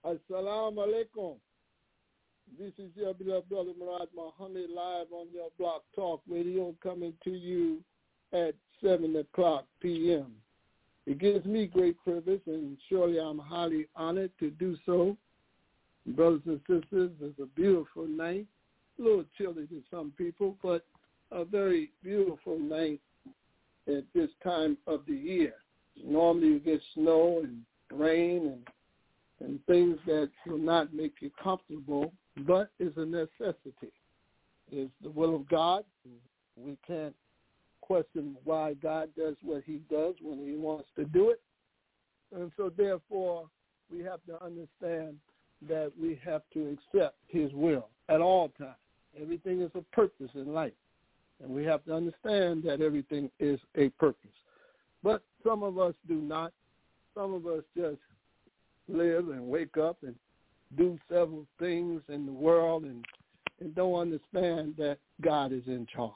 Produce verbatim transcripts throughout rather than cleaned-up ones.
Assalamu alaikum. This is your beloved brother Murad Muhammad live on your Block Talk Radio coming to you at seven o'clock p.m. It gives me great privilege, and surely I'm highly honored to do so. Brothers and sisters, it's a beautiful night. A little chilly to some people, but a very beautiful night at this time of the year. Normally you get snow and rain and and things that will not make you comfortable, but it's a necessity. It's the will of God. We can't question why God does what he does when he wants to do it. And so therefore, we have to understand that we have to accept his will at all times. Everything is a purpose in life. And we have to understand that everything is a purpose. But some of us do not. Some of us just live and wake up and do several things in the world and, and don't understand that God is in charge.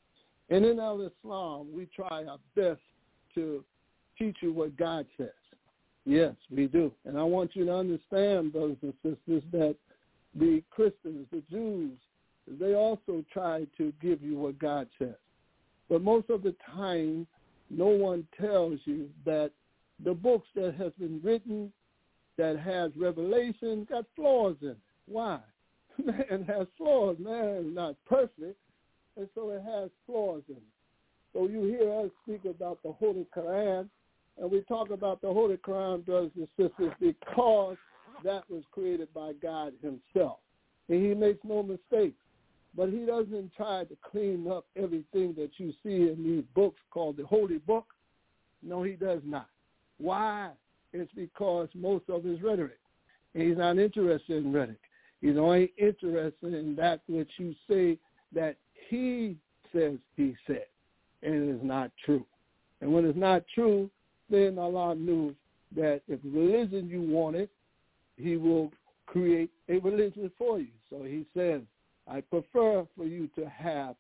And in Al-Islam, we try our best to teach you what God says. Yes, we do. And I want you to understand, brothers and sisters, that the Christians, the Jews, they also try to give you what God says. But most of the time, no one tells you that the books that has been written that has revelation got flaws in it. Why? Man has flaws. Man is not perfect, and so it has flaws in it. So you hear us speak about the Holy Quran, and we talk about the Holy Quran, brothers and sisters, because that was created by God himself. And he makes no mistakes. But he doesn't try to clean up everything that you see in these books called the Holy Book. No, he does not. Why? It's because most of his rhetoric. And he's not interested in rhetoric. He's only interested in that which you say that he says he said. And it is not true. And when it's not true, then Allah knew that if religion you wanted, he will create a religion for you. So he says, I prefer for you to have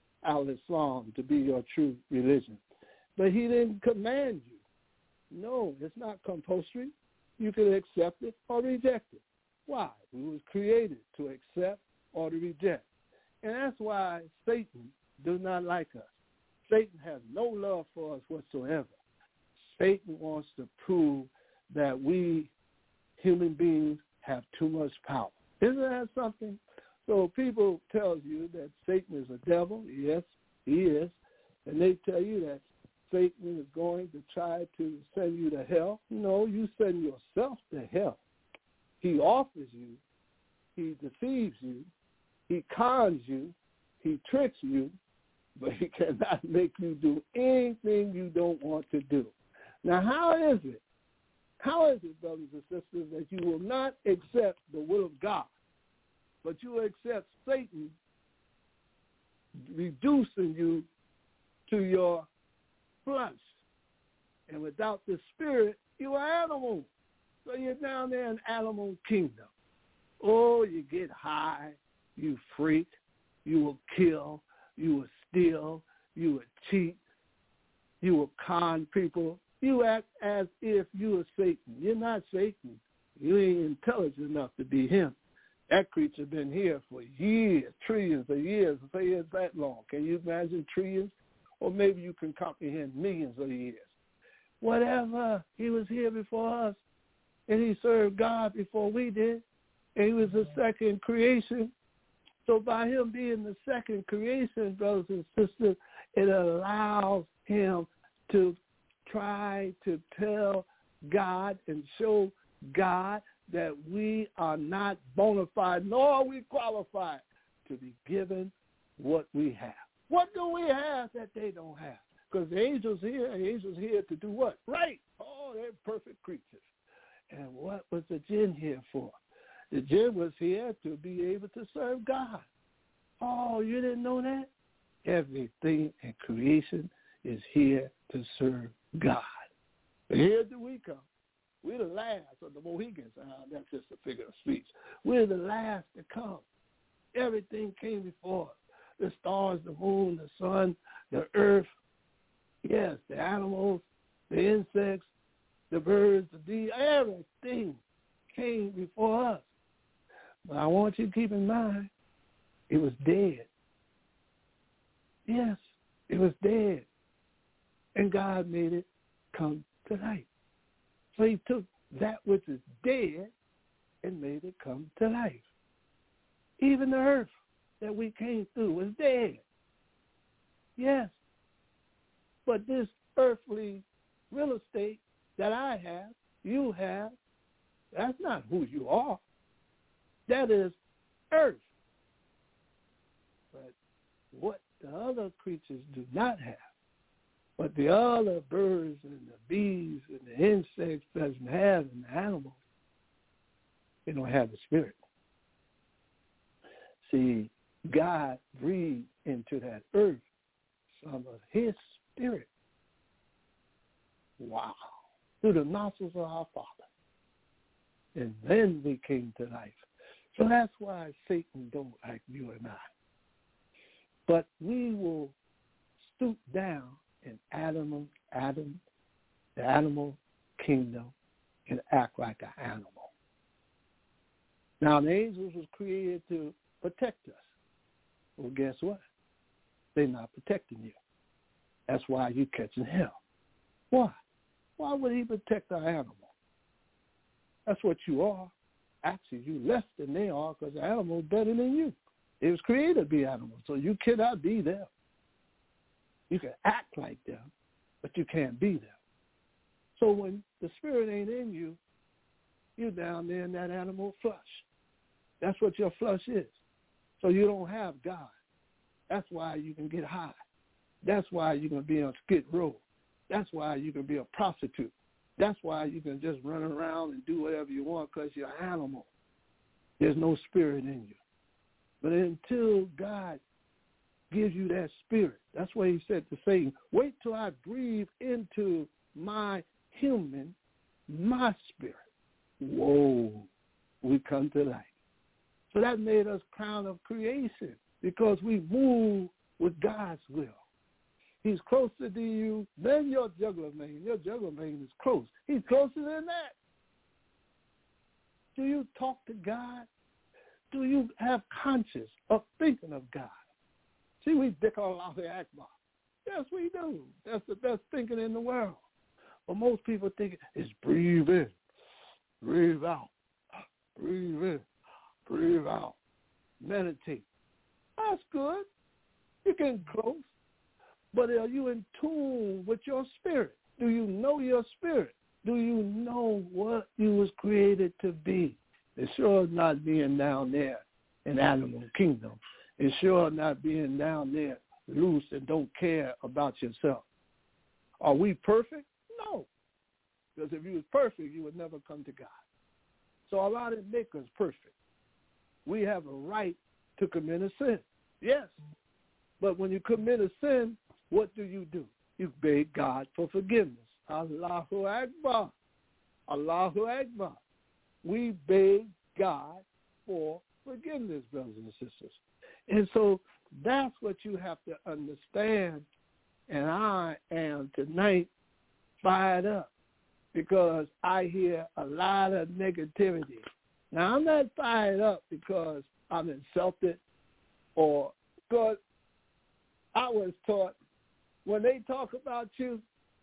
Al-Islam to be your true religion. But he didn't command you. No, it's not compulsory. You can accept it or reject it. Why? We was created to accept or to reject. And that's why Satan does not like us. Satan has no love for us whatsoever. Satan wants to prove that we human beings have too much power. Isn't that something? So people tell you that Satan is a devil. Yes, he is. And they tell you that Satan is going to try to send you to hell. No, you send yourself to hell. He offers you. He deceives you. He cons you. He tricks you. But he cannot make you do anything you don't want to do. Now, how is it? How is it, brothers and sisters, that you will not accept the will of God, but you will accept Satan reducing you to your flesh? And without the spirit, you are animal. So you're down there in animal kingdom. Oh, you get high, you freak, you will kill, you will steal, you will cheat, you will con people. You act as if you are Satan. You're not Satan. You ain't intelligent enough to be him. That creature been here for years, trillions of years. Say it's that long. Can you imagine trillions? Or maybe you can comprehend millions of years. Whatever. He was here before us, and he served God before we did, and he was the second creation. So by him being the second creation, brothers and sisters, it allows him to try to tell God and show God that we are not bona fide, nor are we qualified to be given what we have. What do we have that they don't have? Because the angels here, the angels here to do what? Right. Oh, they're perfect creatures. And what was the jinn here for? The jinn was here to be able to serve God. Oh, you didn't know that? Everything in creation is here to serve God. But here do we come. We're the last of the Mohegans. Uh, that's just a figure of speech. We're the last to come. Everything came before us. The stars, the moon, the sun, the earth. Yes, the animals, the insects, the birds, the bees, everything came before us. But I want you to keep in mind, it was dead. Yes, it was dead. And God made it come to life. So he took that which is dead and made it come to life. Even the earth that we came through was dead. Yes. But this earthly real estate that I have, you have, that's not who you are. That is earth. But what the other creatures do not have, what the other birds and the bees and the insects doesn't have and the animals, they don't have the spirit. See, God breathed into that earth some of his spirit. Wow. Through the nostrils of our Father. And then we came to life. So that's why Satan don't like you and I. But we will stoop down in Adam, Adam, the animal kingdom, and act like an animal. Now, the angels was created to protect us. Well, guess what? They're not protecting you. That's why you're catching hell. Why? Why would he protect an animal? That's what you are. Actually, you less than they are because the animal is better than you. It was created to be animals, so you cannot be them. You can act like them, but you can't be them. So when the spirit ain't in you, you're down there in that animal flesh. That's what your flesh is. So you don't have God. That's why you can get high. That's why you can be on Skid Row. That's why you can be a prostitute. That's why you can just run around and do whatever you want because you're an animal. There's no spirit in you. But until God gives you that spirit, that's why he said to Satan, wait till I breathe into my human, my spirit. Whoa, we come to life. So that made us crown of creation because we move with God's will. He's closer to you than your jugular vein. Your jugular vein is close. He's closer than that. Do you talk to God? Do you have conscience of thinking of God? See, we dick all out the Akbar. Yes, we do. That's the best thinking in the world. But most people think it's breathe in, breathe out, breathe in, breathe out. Meditate. That's good. You're getting close. But are you in tune with your spirit? Do you know your spirit? Do you know what you was created to be? It's sure not being down there in animal kingdom. It's sure not being down there loose and don't care about yourself. Are we perfect? No. Because if you was perfect, you would never come to God. So Allah didn't make us perfect. We have a right to commit a sin. Yes. But when you commit a sin, what do you do? You beg God for forgiveness. Allahu Akbar. Allahu Akbar. We beg God for forgiveness, brothers and sisters. And so that's what you have to understand. And I am tonight fired up because I hear a lot of negativity. Now, I'm not fired up because I'm insulted or because I was taught when they talk about you,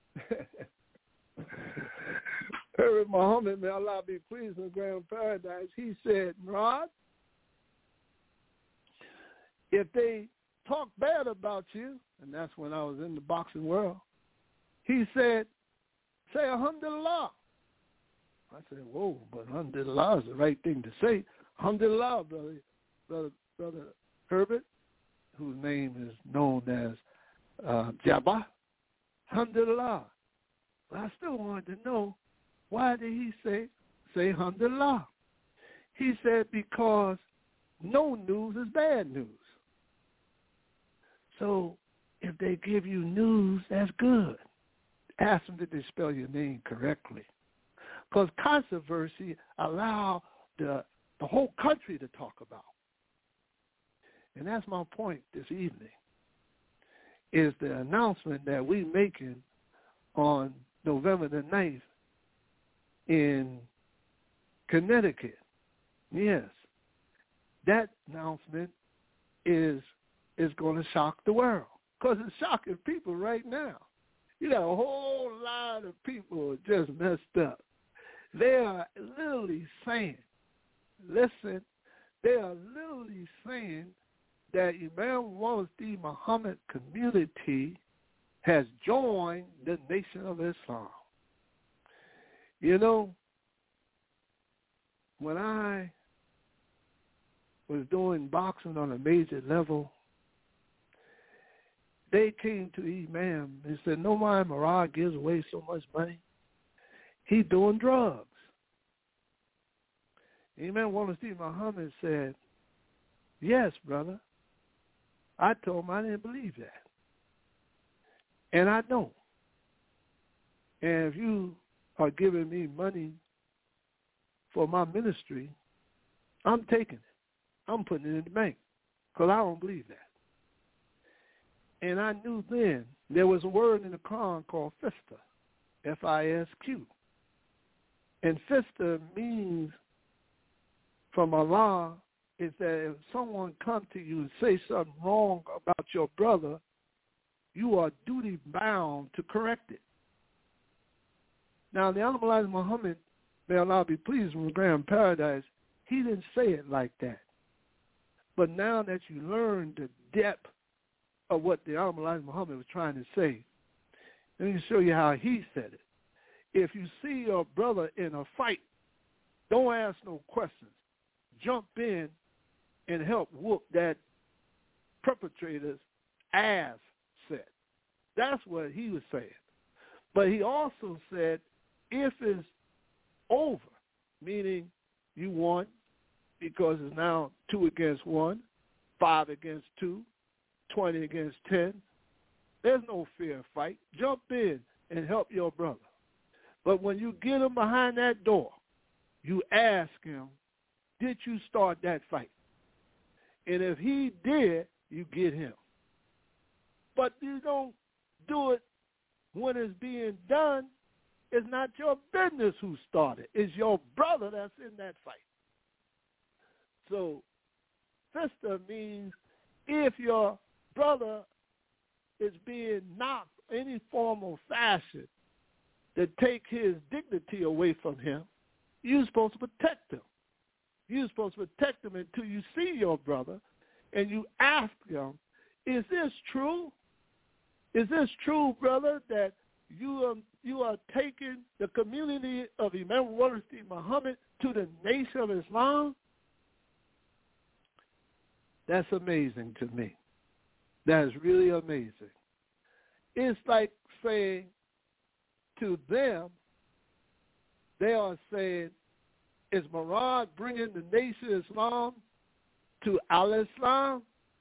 Prophet Muhammad, may Allah be pleased in grand paradise, he said, Rod, if they talk bad about you, and that's when I was in the boxing world, he said, say alhamdulillah. I said, whoa, but alhamdulillah is the right thing to say. Alhamdulillah, brother, brother, brother Herbert, whose name is known as uh, Jabba. Alhamdulillah. But I still wanted to know, why did he say, say alhamdulillah? He said, because no news is bad news. So if they give you news, that's good. Ask them, did they spell your name correctly? Because controversy allow the, the whole country to talk about. And that's my point this evening, is the announcement that we're making on November the ninth in Connecticut. Yes. That announcement is is going to shock the world because it's shocking people right now. You got a whole lot of people just messed up. They are literally saying, listen, they are literally saying that Imam Wallenstein Muhammad community has joined the Nation of Islam. You know, when I was doing boxing on a major level, they came to Imam and said, no why Murad gives away so much money. He's doing drugs. Imam Wallenstein Muhammad said, yes, brother. I told him I didn't believe that. And I don't. And if you are giving me money for my ministry, I'm taking it. I'm putting it in the bank because I don't believe that. And I knew then there was a word in the Quran called fista, F I S Q. And fista means from Allah is that if someone comes to you and say something wrong about your brother, you are duty bound to correct it. Now, the Honorable Elijah Muhammad, may Allah be pleased with Grand Paradise, he didn't say it like that. But now that you learn the depth of what the Honorable Elijah Muhammad was trying to say, let me show you how he said it. If you see your brother in a fight, don't ask no questions. Jump in and help whoop that perpetrator's ass set. That's what he was saying. But he also said, if it's over, meaning you won because it's now two against one, five against two, twenty against ten, there's no fair fight. Jump in and help your brother. But when you get him behind that door, you ask him, did you start that fight? And if he did, you get him. But you don't do it when it's being done. It's not your business who started. It's your brother that's in that fight. So, fista means if your brother is being knocked any form or fashion to take his dignity away from him, you're supposed to protect him. You're supposed to protect him until you see your brother and you ask him, is this true? Is this true, brother, that you are, you are taking the community of Imam Wallenstein Muhammad to the Nation of Islam? That's amazing to me. That is really amazing. It's like saying to them, they are saying, is Murad bringing the Nation of Islam to Al-Islam?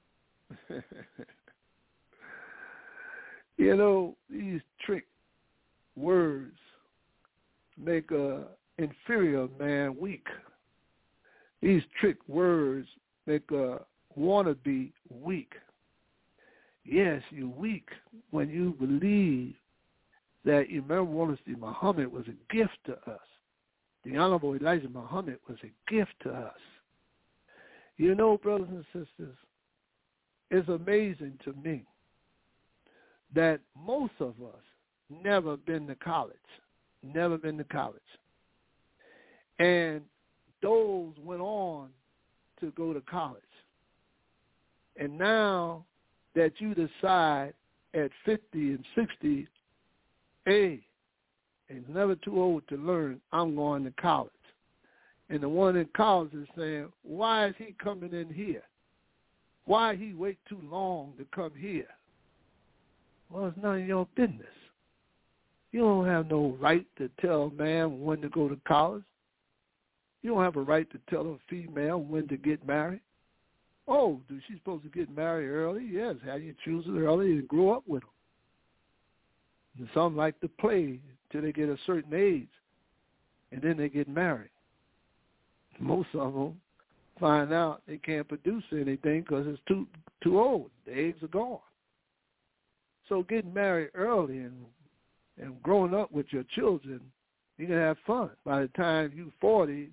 You know, these trick words make an inferior man weak. These trick words make a wannabe weak. Yes, you're weak when you believe that Imam Wallenstein Muhammad was a gift to us. The Honorable Elijah Muhammad was a gift to us. You know, brothers and sisters, it's amazing to me that most of us never been to college, never been to college. And those went on to go to college. And now that you decide at fifty and sixty, hey, it's never too old to learn, I'm going to college. And the one in college is saying, why is he coming in here? Why he wait too long to come here? Well, it's none of your business. You don't have no right to tell a man when to go to college. You don't have a right to tell a female when to get married. Oh, is she supposed to get married early? Yes, how you choose it early and grow up with them. And some like to play till they get a certain age, and then they get married. Most of them find out they can't produce anything because it's too too old. The eggs are gone. So getting married early and and growing up with your children, you can have fun. By the time you're forty,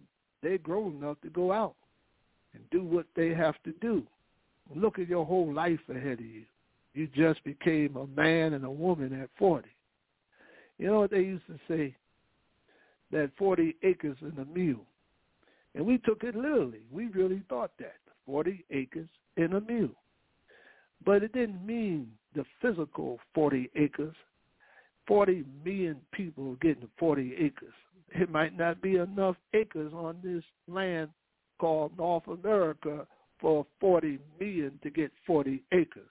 they're grown enough to go out and do what they have to do. Look at your whole life ahead of you. You just became a man and a woman at forty. You know what they used to say? That forty acres in a mule. And we took it literally. We really thought that, forty acres in a mule. But it didn't mean the physical forty acres. forty million people getting forty acres. It might not be enough acres on this land called North America for forty million to get forty acres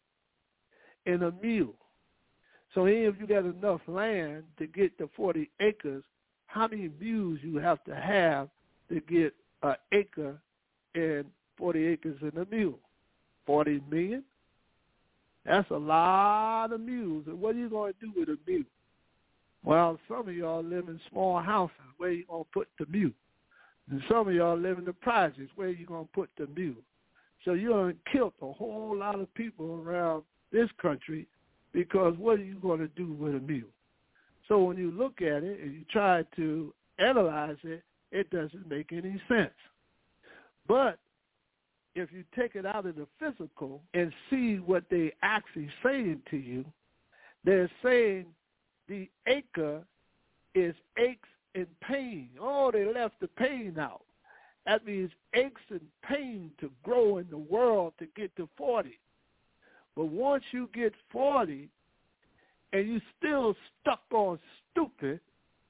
in a mule. So even if you got enough land to get the forty acres, how many mules you have to have to get an acre and forty acres in a mule? forty million? That's a lot of mules. And what are you going to do with a mule? Well, some of y'all live in small houses. Where are you going to put the mule? And some of y'all live in the projects. Where are you going to put the mule? So you're going to kill a whole lot of people around this country because what are you going to do with a mule? So when you look at it and you try to analyze it, it doesn't make any sense. But if you take it out of the physical and see what they actually saying to you, they're saying the acre is aches and pain. Oh, they left the pain out. That means aches and pain to grow in the world to get to forty. But once you get forty and you still stuck on stupid,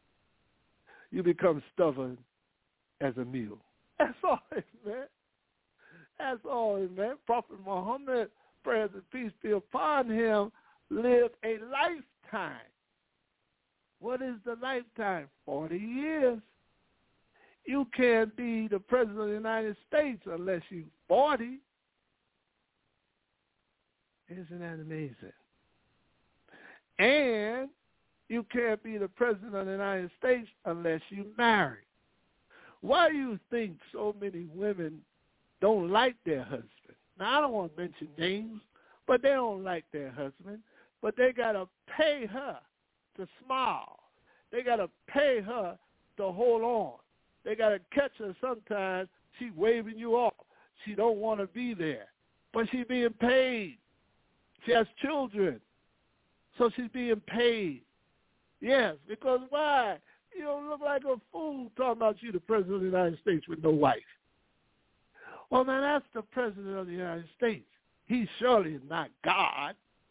you become stubborn as a mule. That's all it meant. That's all it meant. Prophet Muhammad, praise and peace be upon him, lived a lifetime. What is the lifetime? forty years. You can't be the president of the United States unless you're forty. Isn't that amazing? And you can't be the president of the United States unless you're married. Why do you think so many women don't like their husband? Now, I don't want to mention names, but they don't like their husband. But they got to pay her to smile. They got to pay her to hold on. They got to catch her sometimes. She waving you off. She don't want to be there. But she's being paid. She has children. So she's being paid. Yes, because why? You don't look like a fool talking about you the president of the United States with no wife. Well, man, that's the president of the United States. He's surely not God.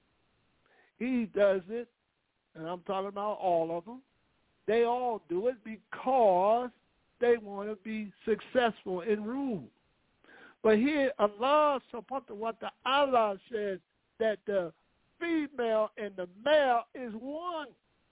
He does it, and I'm talking about all of them. They all do it because they want to be successful in rule. But here, Allah subhanahu wa ta'ala says that the female and the male is one.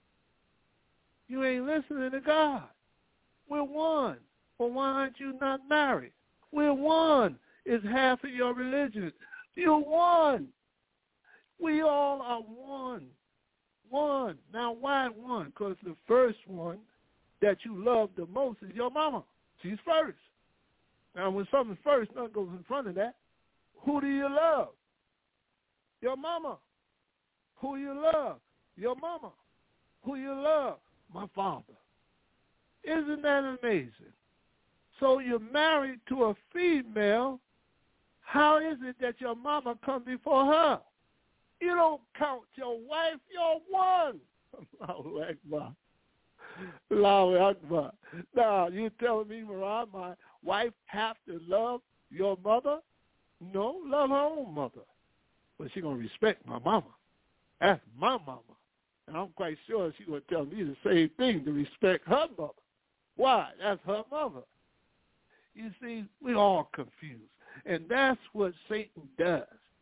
You ain't listening to God. We're one. Well, why aren't you not married? We're one. It's half of your religion. You're one. We all are one. One. Now, why one? Because the first one that you love the most is your mama. She's first. Now, when something's first, nothing goes in front of that. Who do you love? Your mama. Who you love? Your mama. Who you love? My father. Isn't that amazing? So you're married to a female. How is it that your mama come before her? You don't count your wife. You're one. Allahu Akbar. Allahu Akbar. Now, you telling me, Marah, my wife have to love your mother? No, love her own mother. But she's going to respect my mama. That's my mama. And I'm quite sure she's going to tell me the same thing, to respect her mother. Why? That's her mother. You see, we're all confused. And that's what Satan does.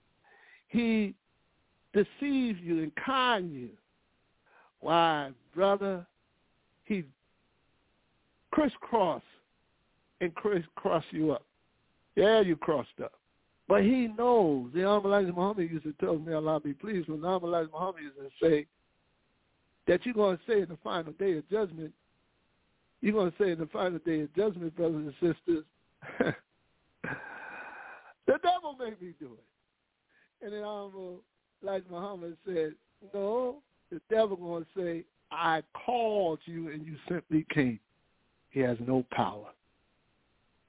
He deceives you and con you. Why, brother? He crisscross and crisscross you up. Yeah, you crossed up. But he knows. The Honorable Elijah Muhammad used to tell me, Allah be pleased, when the Honorable Elijah Muhammad used to say that you're going to say in the final day of judgment, you're going to say in the final day of judgment, brothers and sisters, the devil made me do it. And then Honorable Elijah Muhammad said, no, the devil going to say, I called you and you simply came. He has no power.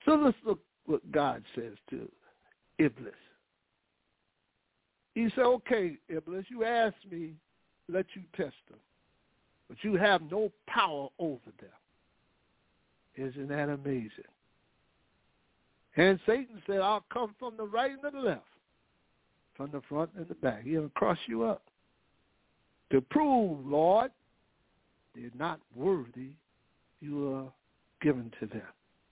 So let's look what God says to Iblis. He said, okay, Iblis, you asked me to let you test them, but you have no power over them. Isn't that amazing? And Satan said, I'll come from the right and the left, from the front and the back. He'll cross you up to prove, Lord, they're not worthy you are given to them.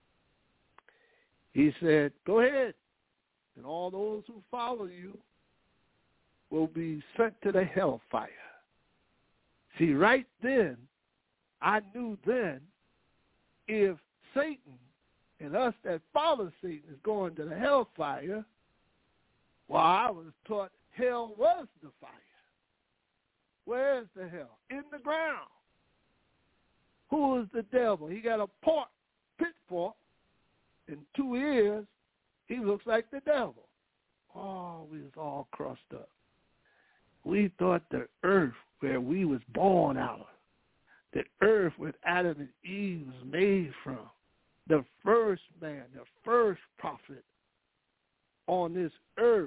He said, go ahead, and all those who follow you will be sent to the hellfire. See, right then, I knew then, if Satan and us that follow Satan is going to the hellfire, well, I was taught hell was the fire. Where is the hell? In the ground. Who is the devil? He got a pork, pitfork, and two ears. He looks like the devil. Oh, we was all crossed up. We thought the earth where we was born out of, the earth where Adam and Eve was made from, the first man, the first prophet on this earth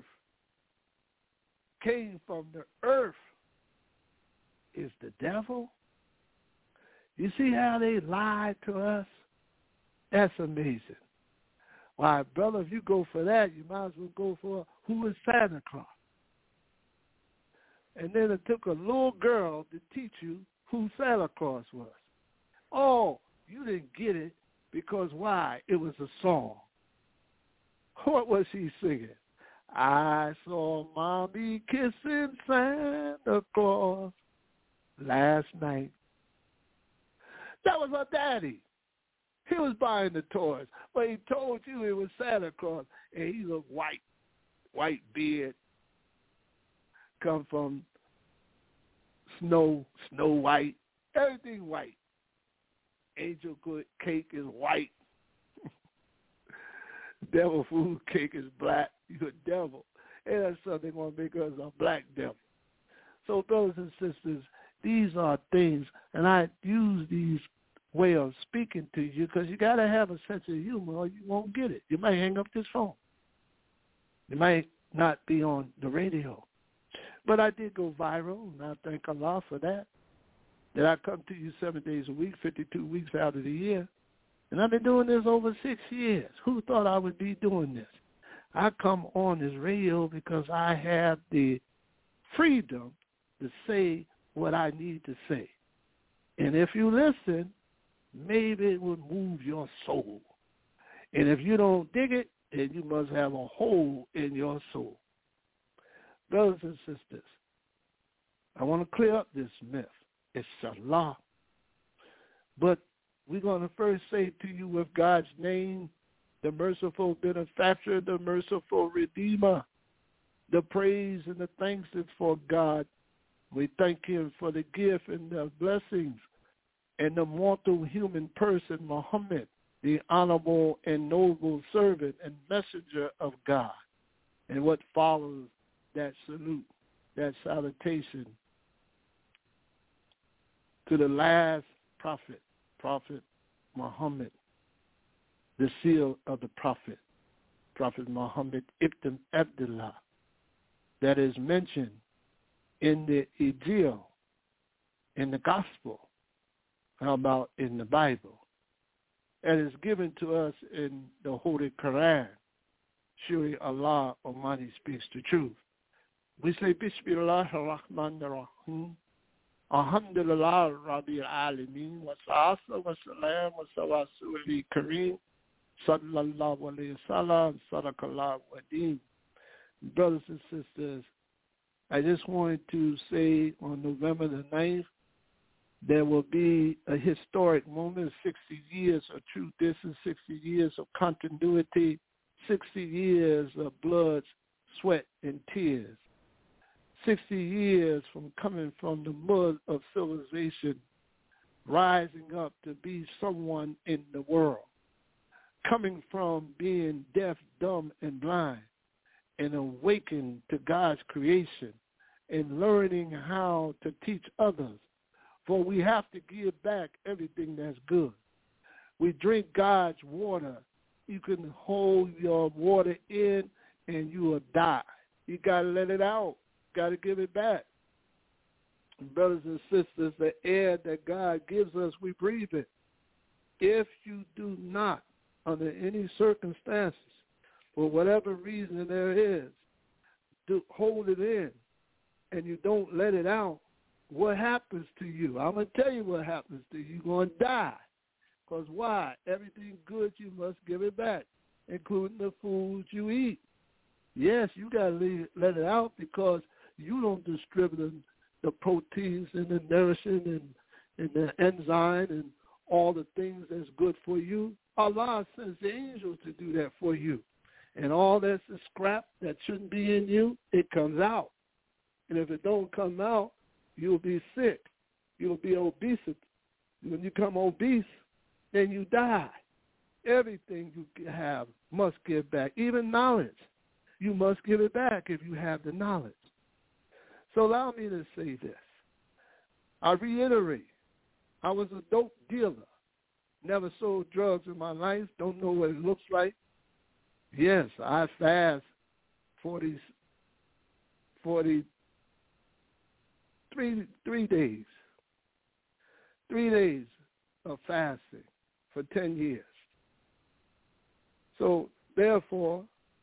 came from the earth, is the devil. You see how they lied to us? That's amazing. Why, brother, if you go for that, you might as well go for who is Santa Claus. And then it took a little girl to teach you who Santa Claus was. Oh, you didn't get it because why? It was a song. What was she singing? I saw Mommy kissing Santa Claus last night. That was her daddy. He was buying the toys, but he told you it was Santa Claus, and he looked white, white beard, come from snow, snow white, everything white. Angel good cake is white. Devil food cake is black. You're a devil. And that's something going to make us a black devil. So brothers and sisters, these are things, and I use these way of speaking to you because you got to have a sense of humor or you won't get it. You might hang up this phone. You might not be on the radio. But I did go viral, and I thank Allah for that. That I come to you seven days a week, fifty-two weeks out of the year. And I've been doing this over six years. Who thought I would be doing this? I come on this radio because I have the freedom to say what I need to say. And if you listen, maybe it will move your soul. And if you don't dig it, then you must have a hole in your soul. Brothers and sisters, I want to clear up this myth. It's Allah. But we're going to first say to you with God's name, the merciful benefactor, the merciful redeemer, the praise and the thanks is for God. We thank him for the gift and the blessings and the mortal human person, Muhammad, the honorable and noble servant and messenger of God. And what follows that salute, that salutation to the last prophet, Prophet Muhammad, the seal of the prophet, Prophet Muhammad ibn Abdullah, that is mentioned in the Injil, in the Gospel, how about in the Bible, and is given to us in the Holy Quran. Surely Allah Almighty speaks the truth. We say, Bismillah ar-Rahman ar-Rahim. Alhamdulillah Rabbil Alameen. Wa salatu wa salam wa sawasul kareem. Sallallahu alayhi wa sallam. Sadaqallah wa deen. Brothers and sisters, I just wanted to say on November the ninth, there will be a historic moment, sixty years of true distance, sixty years of continuity, sixty years of blood, sweat, and tears. sixty years from coming from the mud of civilization, rising up to be someone in the world, coming from being deaf, dumb, and blind, and awakened to God's creation, and learning how to teach others. For we have to give back everything that's good. We drink God's water you can hold your water in and you will die. You got to let it out. Got to give it back. Brothers and sisters, the air that God gives us, we breathe it. If you do not, under any circumstances, for whatever reason there is, do hold it in and you don't let it out, what happens to you? I'm going to tell you what happens to you. You're going to die. Because why? Everything good, you must give it back, including the foods you eat. Yes, you got to let it out because you don't distribute the proteins and the nourishing and, and the enzyme and all the things that's good for you. Allah sends the angels to do that for you. And all that's the scrap that shouldn't be in you, it comes out. And if it don't come out, you'll be sick. You'll be obese. When you become obese, then you die. Everything you have must give back, even knowledge. You must give it back if you have the knowledge. So allow me to say this. I reiterate, I was a dope dealer. Never sold drugs in my life. Don't know what it looks like. Yes, I fast forty, forty, three, three days. Three days of fasting for ten years. So, therefore,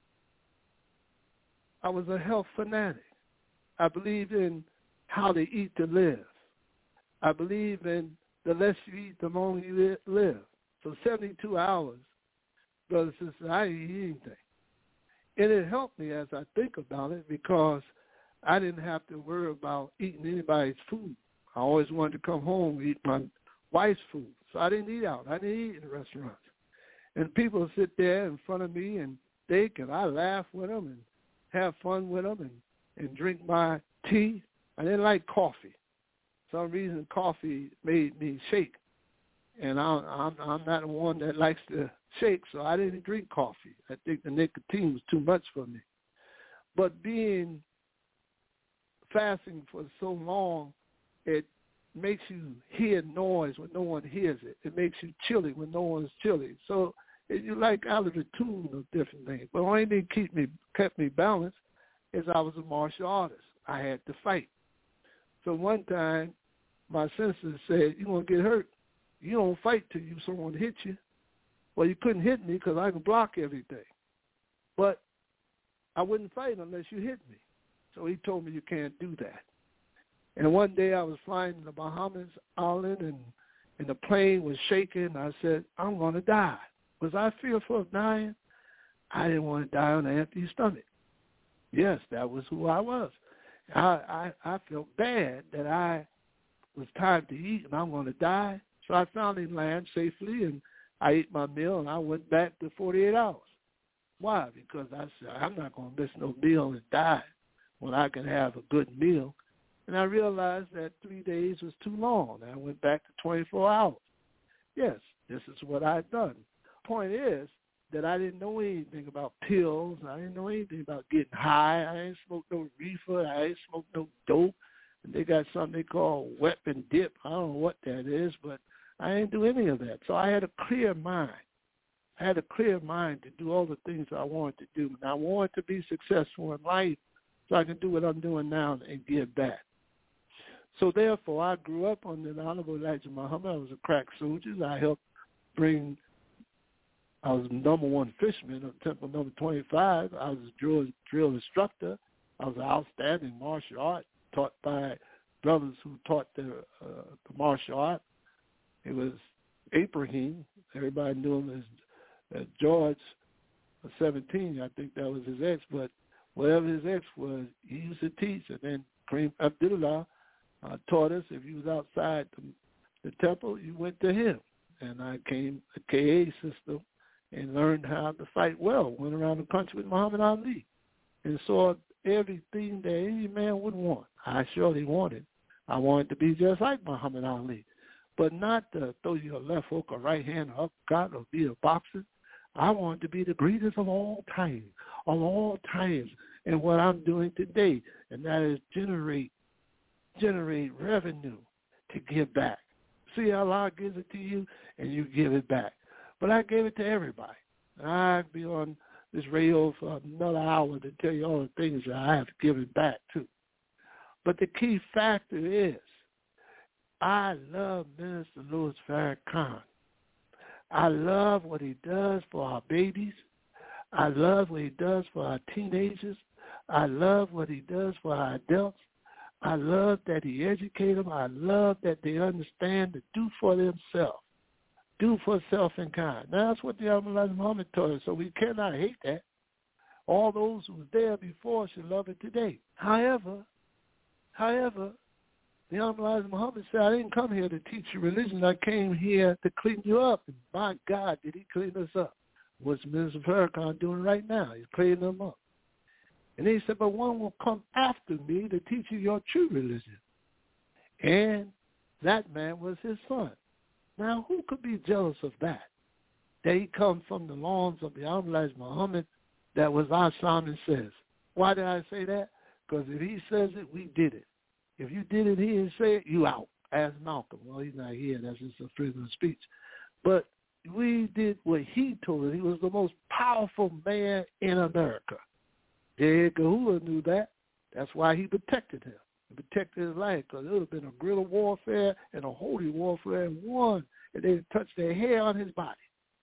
I was a health fanatic. I believe in how to eat to live. I believe in the less you eat, the longer you live. So seventy-two hours, brothers and sisters, I didn't eat anything. And it helped me as I think about it because I didn't have to worry about eating anybody's food. I always wanted to come home and eat my wife's food. So I didn't eat out. I didn't eat in restaurants. And people sit there in front of me and think, and I laugh with them and have fun with them and, and drink my tea. I didn't like coffee. For some reason, coffee made me shake. And I, I'm, I'm not the one that likes to shake, so I didn't drink coffee. I think the nicotine was too much for me. But being fasting for so long, it makes you hear noise when no one hears it. It makes you chilly when no one's chilly. So it, you're like out of the tune of different things. But the only thing keep me kept me balanced is I was a martial artist. I had to fight. So one time, my sensei said, "You're going to get hurt. You don't fight till you someone hits you." Well, you couldn't hit me because I can block everything. But I wouldn't fight unless you hit me. So he told me you can't do that. And one day I was flying in the Bahamas island, and, and the plane was shaking. I said, I'm going to die. Was I fearful of dying? I didn't want to die on an empty stomach. Yes, that was who I was. I, I, I felt bad that I was time to eat, and I'm going to die. So I finally landed safely, and I ate my meal, and I went back to forty-eight hours. Why? Because I said, I'm not going to miss no meal and die when I can have a good meal. And I realized that three days was too long. I went back to twenty-four hours. Yes, this is what I'd done. Point is that I didn't know anything about pills. I didn't know anything about getting high. I didn't smoke no reefer. I didn't smoke no dope. And they got something they call weapon dip. I don't know what that is, but I didn't do any of that. So I had a clear mind. I had a clear mind to do all the things I wanted to do. And I wanted to be successful in life so I can do what I'm doing now and give back. So therefore, I grew up under the Honorable Elijah Muhammad. I was a crack soldier. I helped bring, I was number one fisherman of Temple number twenty-five. I was a drill, drill instructor. I was an outstanding martial art taught by brothers who taught the, uh, the martial art. It was Ibrahim. Everybody knew him as uh, George seventeen. I think that was his ex. But whatever his ex was, he used to teach. And then Kareem Abdullah uh, taught us if you was outside the, the temple, you went to him. And I came a K A system and learned how to fight well. Went around the country with Muhammad Ali and saw everything that any man would want. I surely wanted. I wanted to be just like Muhammad Ali, but not to throw you a left hook or right hand or uppercut or be a boxer. I wanted to be the greatest of all time, of all times, and what I'm doing today, and that is generate, generate revenue to give back. See, Allah gives it to you, and you give it back. But I gave it to everybody. I'd be on this radio for another hour to tell you all the things that I have given back to. But the key factor is I love Minister Louis Farrakhan. I love what he does for our babies. I love what he does for our teenagers. I love what he does for our adults. I love that he educates them. I love that they understand to do for themselves. Do for self and kind. Now, that's what the Elijah Muhammad taught us, so we cannot hate that. All those who were there before should love it today. However, however, the Elijah Muhammad said, I didn't come here to teach you religion. I came here to clean you up. And my God, did he clean us up? What's Mister Farrakhan doing right now? He's cleaning them up. And he said, but one will come after me to teach you your true religion. And that man was his son. Now, who could be jealous of that? That he comes from the lawns of the Elijah Muhammad, that was our Simon Says. Why did I say that? Because if he says it, we did it. If you did it, he didn't say it, you out. Ask Malcolm. Well, he's not here. That's just a freedom of speech. But we did what he told us. He was the most powerful man in America. J. Edgar Hoover knew that. That's why he protected him. He protected his life, because it would have been a guerrilla warfare and a holy warfare in one, and they touched their hair on his body.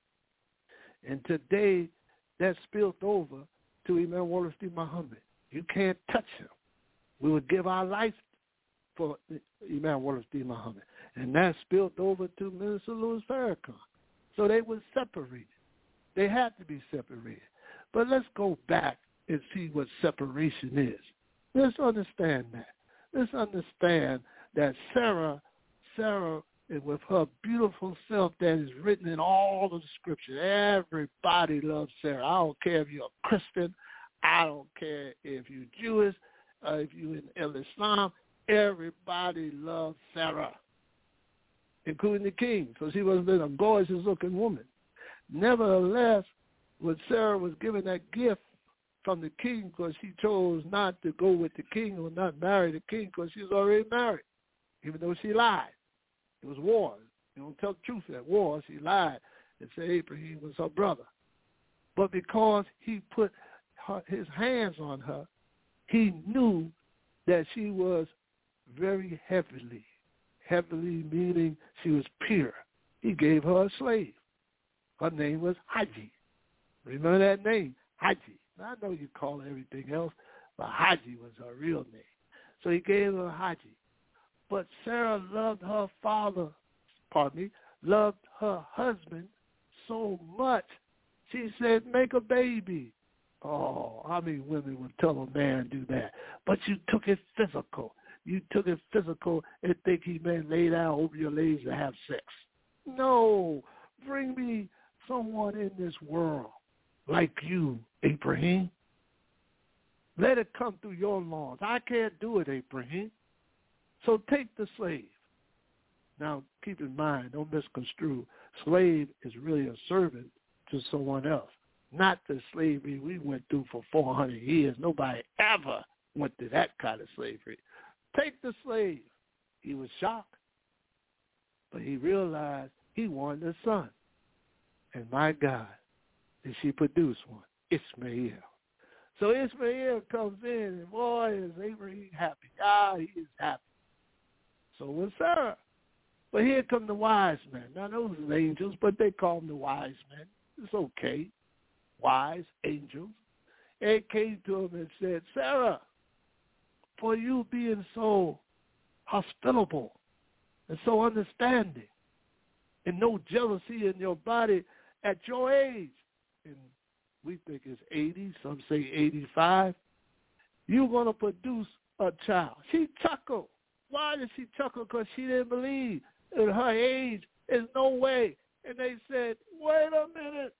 And today, that spilled over to Imam Wallace D. Muhammad. You can't touch him. We would give our life for Imam Wallace D. Muhammad. And that spilled over to Minister Louis Farrakhan. So they were separated. They had to be separated. But let's go back and see what separation is. Let's understand that. Let's understand that Sarah, Sarah, with her beautiful self that is written in all of the scriptures, everybody loves Sarah. I don't care if you're a Christian. I don't care if you're Jewish, uh, if you're in Islam. Everybody loves Sarah, including the king, because she was a gorgeous-looking woman. Nevertheless, when Sarah was given that gift from the king, because she chose not to go with the king or not marry the king, because she was already married, even though she lied. It was war. You don't tell the truth at war. She lied and said Abraham was her brother. But because he put her, his hands on her, he knew that she was very heavily, heavily meaning she was pure. He gave her a slave. Her name was Haji. Remember that name, Haji. I know you call her everything else, but Haji was her real name. So he gave her Haji. But Sarah loved her father, pardon me, loved her husband so much, she said, make a baby. Oh, how many women would tell a man do that? But you took it physical. You took it physical and think he may lay down over your legs and have sex. No, bring me someone in this world like you, Abraham. Let it come through your laws. I can't do it, Abraham. So take the slave. Now, keep in mind, don't misconstrue. Slave is really a servant to someone else, not the slavery we went through for four hundred years. Nobody ever went through that kind of slavery. Take the slave. He was shocked, but he realized he wanted a son. And my God, did she produce one? Ishmael. So Ishmael comes in, and boy, is Abraham happy. Ah, he is happy. So was Sarah. But here come the wise men. Now, those are angels, but they call them the wise men. It's okay. Wise angels. They came to him and said, Sarah, for you being so hospitable and so understanding and no jealousy in your body at your age, and we think it's eighty, some say eighty-five, you're going to produce a child. She chuckled. Why did she chuckle? Because she didn't believe at her age, there's no way. And they said, wait a minute.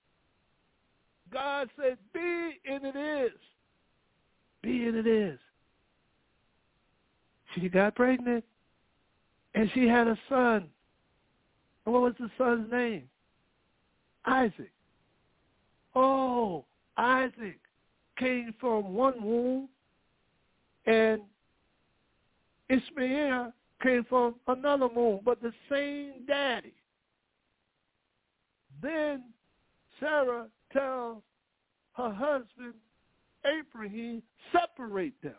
God said, be, and it is. Be, and it is. She got pregnant, and she had a son. And what was the son's name? Isaac. Oh, Isaac came from one womb, and Ishmael came from another womb, but the same daddy. Then Sarah tells her husband, Abraham, separate them.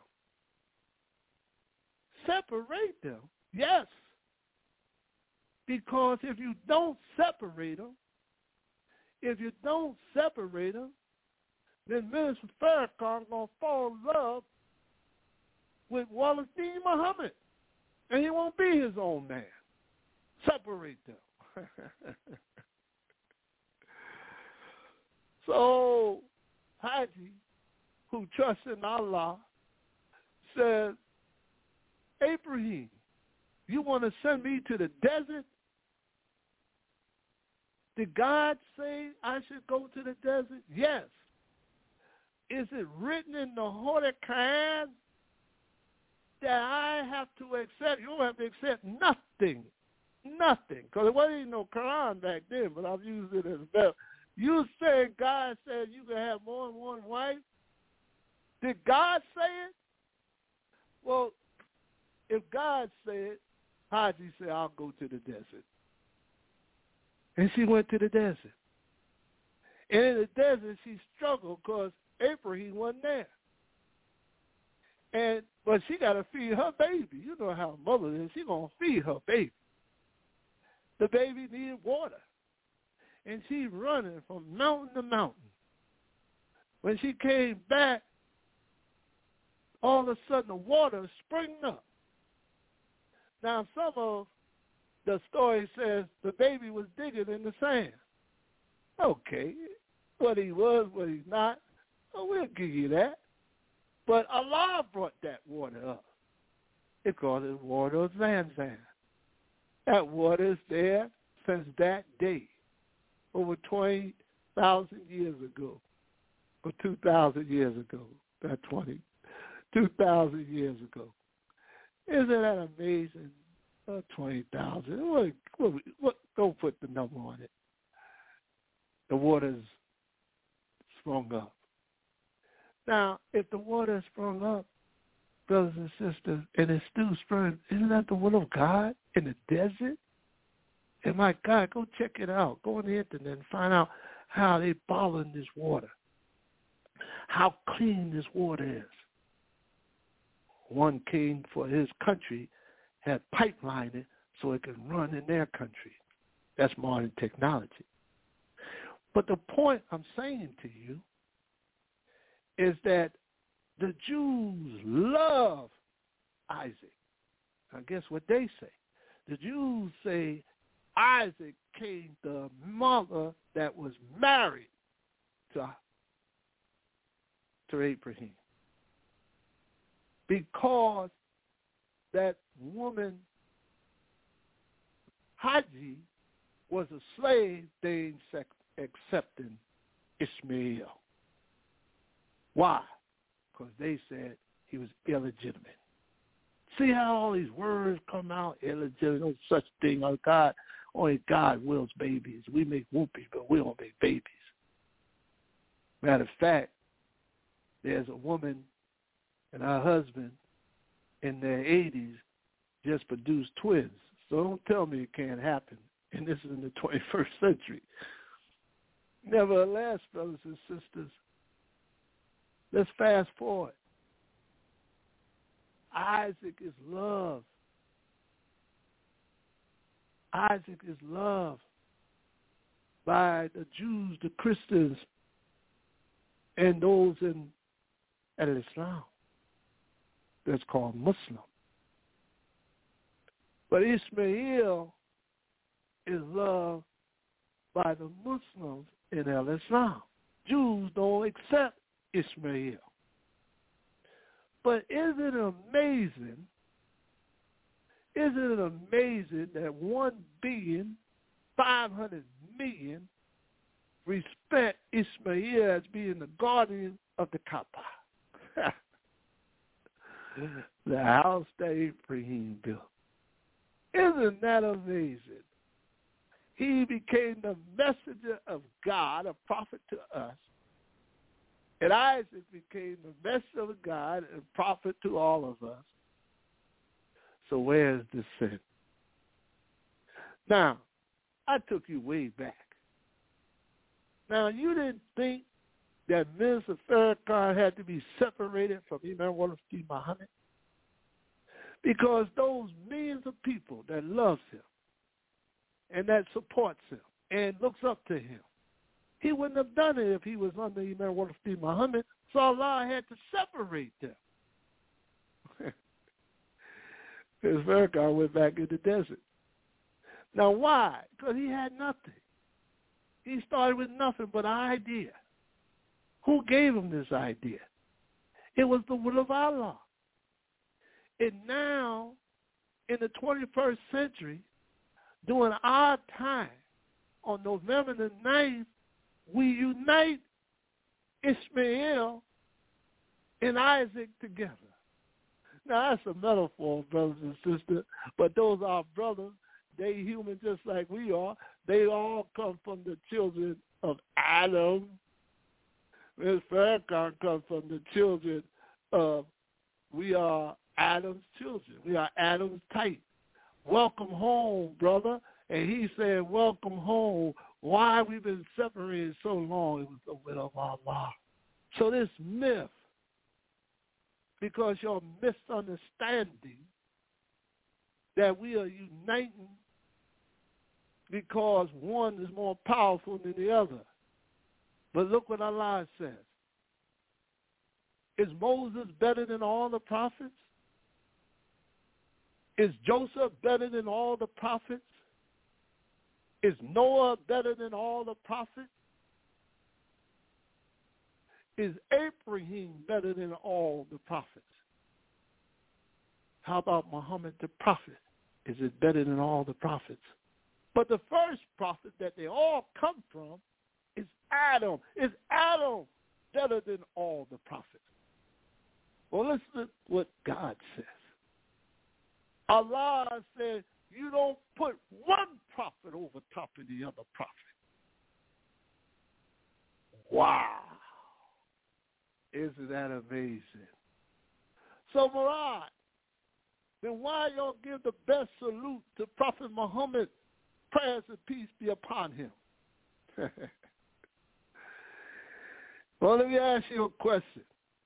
Separate them. Yes. Because if you don't separate them, if you don't separate them, then Minister Farrakhan going to fall in love with Wallace D. Muhammad. And he won't be his own man. Separate them. So Haji, who trusts in Allah, said, Abraham, you want to send me to the desert? Did God say I should go to the desert? Yes. Is it written in the Holy Quran that I have to accept? You don't have to accept nothing. Nothing. Because there wasn't even no Quran back then, but I've used it as well. You say God said you can have more than one wife? Did God say it? Well, if God said, Haji said, I'll go to the desert. And she went to the desert. And in the desert, she struggled because Abraham wasn't there. And but she got to feed her baby. You know how a mother is. She's going to feed her baby. The baby needed water. And she's running from mountain to mountain. When she came back, all of a sudden the water sprang up. Now, some of the story says the baby was digging in the sand. Okay, what he was, what he's not, well, we'll give you that. But Allah brought that water up. It called it water of Zanzan. That water is there since that day, over twenty thousand years ago, or two thousand years ago, not twenty, two thousand years ago. Isn't that amazing? Uh, twenty thousand. What, what, what, don't put the number on it. The water's sprung up. Now, if the water is sprung up, brothers and sisters, and it's still sprung, isn't that the will of God in the desert? And my God, go check it out. Go on the internet and find out how they bottling this water, how clean this water is. One king for his country had pipelined it so it could run in their country. That's modern technology. But the point I'm saying to you is that the Jews love Isaac. I guess what they say. The Jews say Isaac came the mother that was married to, to Abraham. Because that woman, Haji, was a slave, they ain't accepting Ishmael. Why? Because they said he was illegitimate. See how all these words come out? Illegitimate, no such thing. Oh, God, only God wills babies. We make whoopies, but we don't make babies. Matter of fact, there's a woman and her husband in their eighties just produced twins. So don't tell me it can't happen. And this is in the twenty-first century. Nevertheless, brothers and sisters, let's fast forward. Isaac is loved. Isaac is loved by the Jews, the Christians, and those in Al-Islam. That's called Muslim. But Ishmael is loved by the Muslims in Al-Islam. Jews don't accept Ishmael. But isn't it amazing, isn't it amazing that one billion, five hundred million respect Ishmael as being the guardian of the Kaaba, the house that Abraham built. Isn't that amazing? He became the messenger of God, a prophet to us. And Isaac became the messenger of God and prophet to all of us. So where's the sin? Now, I took you way back. Now, you didn't think that Mister Farrakhan had to be separated from Imam Wallafie Muhammad? Because those millions of people that loves him and that supports him and looks up to him, he wouldn't have done it if he was under Imam Wallafie Muhammad. So Allah had to separate them. Because Farrakhan went back in the desert. Now, why? Because he had nothing. He started with nothing but an idea. Who gave him this idea? It was the will of Allah. And now, in the twenty-first century, during our time, on November the ninth, we unite Ishmael and Isaac together. Now, that's a metaphor, brothers and sisters, but those are brothers. They human just like we are. They all come from the children of Adam. Miz Farrakhan comes from the children of, we are Adam's children. We are Adam's type. Welcome home, brother. And he said, welcome home. Why we've been separated so long? It was the will of Allah. So this myth, because your misunderstanding that we are uniting because one is more powerful than the other. But look what Allah says. Is Moses better than all the prophets? Is Joseph better than all the prophets? Is Noah better than all the prophets? Is Abraham better than all the prophets? How about Muhammad the prophet? Is it better than all the prophets? But the first prophet that they all come from is Adam. Is Adam better than all the prophets? Well, listen to what God says. Allah said, you don't put one prophet over top of the other prophet. Wow. Isn't that amazing? So, Murad, then why y'all give the best salute to Prophet Muhammad? Prayers and peace be upon him. Well, let me ask you a question.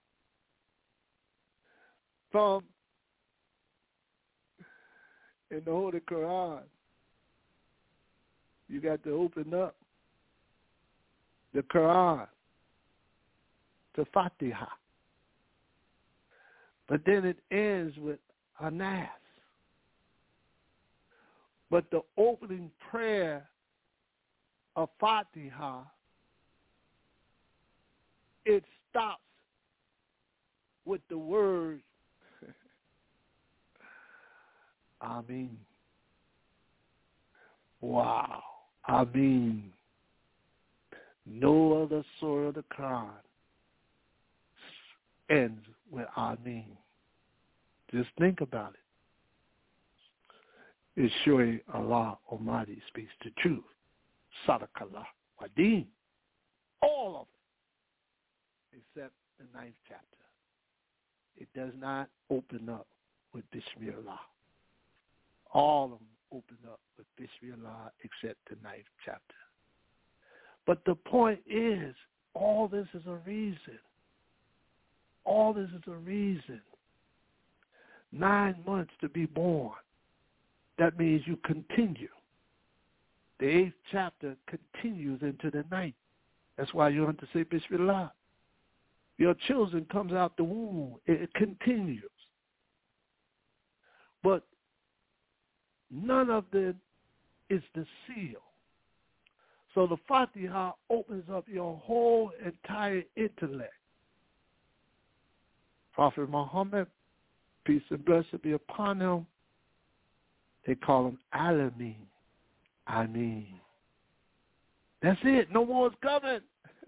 From in the Holy Quran, you got to open up the Quran to Fatiha. But then it ends with Anas. But the opening prayer of Fatiha, it stops with the word Ameen. Wow. Ameen. No other surah of the Quran ends with Ameen. Just think about it. It's showing Allah Almighty speaks the truth. Sadaqallah wa deen. All of it, except the ninth chapter. It does not open up with Bismillah. All of them open up with Bismillah except the ninth chapter. But the point is, all this is a reason. All this is a reason. Nine months to be born. That means you continue. The eighth chapter continues into the ninth. That's why you have to say Bismillah. Your children comes out the womb. It, it continues. But none of them is the seal. So the Fatiha opens up your whole entire intellect. Prophet Muhammad, peace and blessing be upon him, they call him Alameen. I mean, that's it. No more is coming.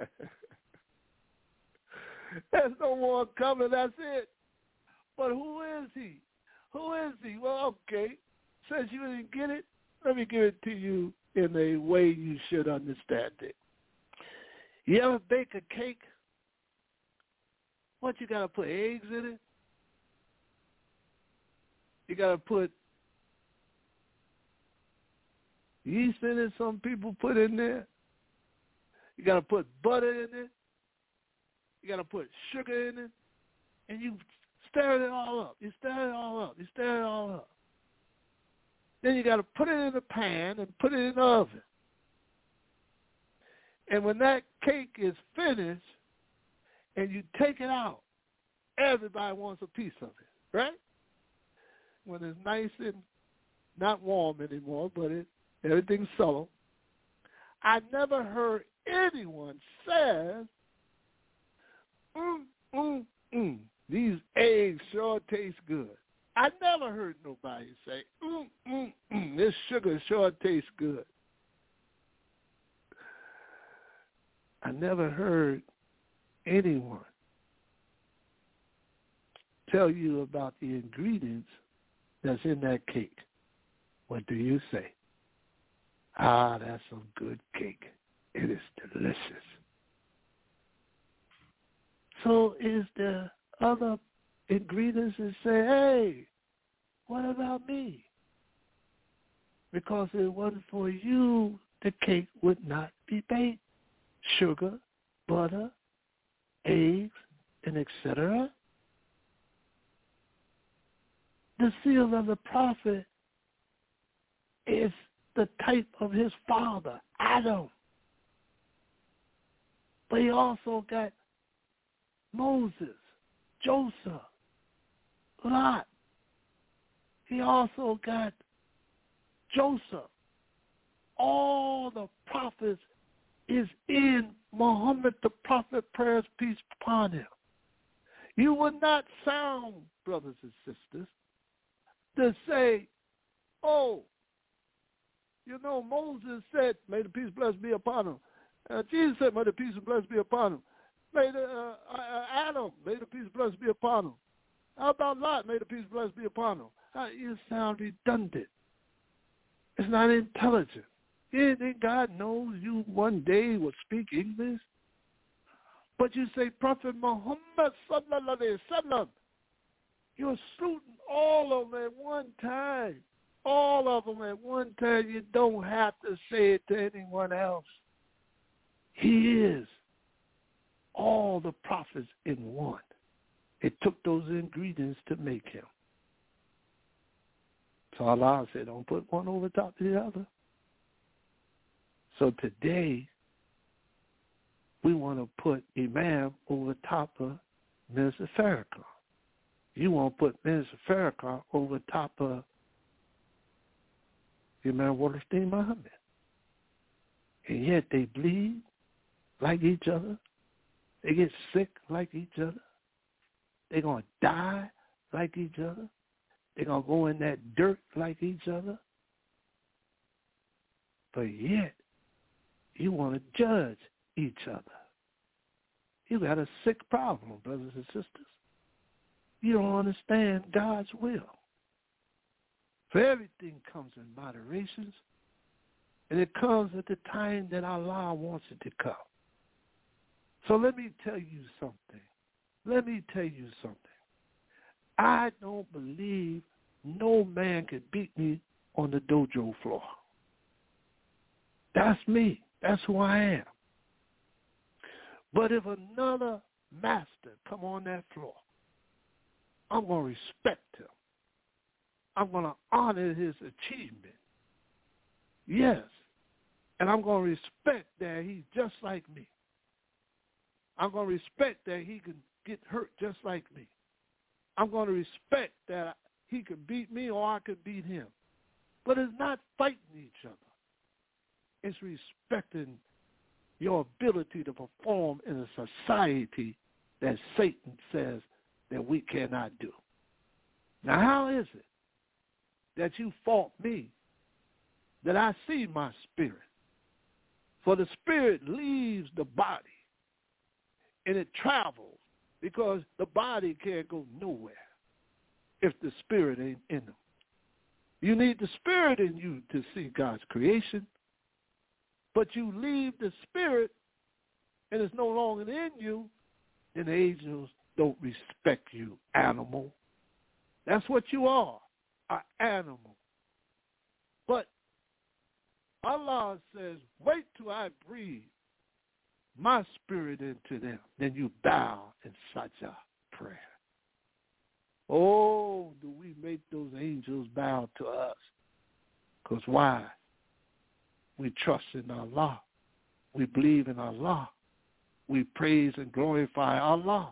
There's no more coming. That's it. But who is he? Who is he? Well, okay. Since you didn't get it, let me give it to you in a way you should understand it. You ever bake a cake? What, you got to put eggs in it? You got to put yeast in it, some people put in there. You got to put butter in it. You got to put sugar in it. And you stir it all up. You stir it all up. You stir it all up. Then you got to put it in the pan and put it in the oven. And when that cake is finished and you take it out, everybody wants a piece of it, right? When it's nice and not warm anymore, but it, everything's subtle. I never heard anyone say, mm, mm, mm, these eggs sure taste good. I never heard nobody say, mm, mm, mm, this sugar sure tastes good. I never heard anyone tell you about the ingredients that's in that cake. What do you say? Ah, that's some good cake. It is delicious. So is there other ingredients that say, hey, what about me? Because if it wasn't for you, the cake would not be baked. Sugar, butter, eggs, and et cetera. The seal of the prophet is the type of his father, Adam. But he also got Moses, Joseph, Lot. He also got Joseph. All the prophets is in Muhammad the prophet, prayers, peace upon him. You would not sound, brothers and sisters, to say, oh, you know, Moses said, may the peace blessed be upon him. Uh, Jesus said, may the peace and blessed be upon him. May the, uh, uh, Adam, may the peace blessed be upon him. How about Lot, may the peace blessed be upon him? Uh, you sound redundant. It's not intelligent. Yeah, God knows you one day will speak English. But you say, Prophet Muhammad, sallallahu alayhi wa sallam, you're shooting all of them at one time. All of them at one time. You don't have to say it to anyone else. He is all the prophets in one. It took those ingredients to make him. So Allah said, don't put one over top of the other. So today, we want to put Imam over top of Minister Farrakhan. You want to put Minister Farrakhan over top of Imam Wallerstein Muhammad. And yet they bleed like each other. They get sick like each other. They're going to die like each other. They're going to go in that dirt like each other. But yet, you want to judge each other. You got a sick problem, brothers and sisters. You don't understand God's will. For everything comes in moderations, and it comes at the time that Allah wants it to come. So let me tell you something. Let me tell you something. I don't believe no man could beat me on the dojo floor. That's me. That's who I am. But if another master come on that floor, I'm going to respect him. I'm going to honor his achievement. Yes. And I'm going to respect that he's just like me. I'm going to respect that he can get hurt just like me. I'm going to respect that he can beat me or I can beat him. But it's not fighting each other. It's respecting your ability to perform in a society that Satan says that we cannot do. Now, how is it that you fault me that I see my spirit? For the spirit leaves the body and it travels because the body can't go nowhere if the spirit ain't in them. You need the spirit in you to see God's creation, but you leave the spirit and it's no longer in you, then the angels don't respect you, animal. That's what you are, an animal. But Allah says, wait till I breathe my spirit into them, then you bow in such a prayer. Oh, do we make those angels bow to us? Because why? We trust in Allah. We believe in Allah. We praise and glorify Allah.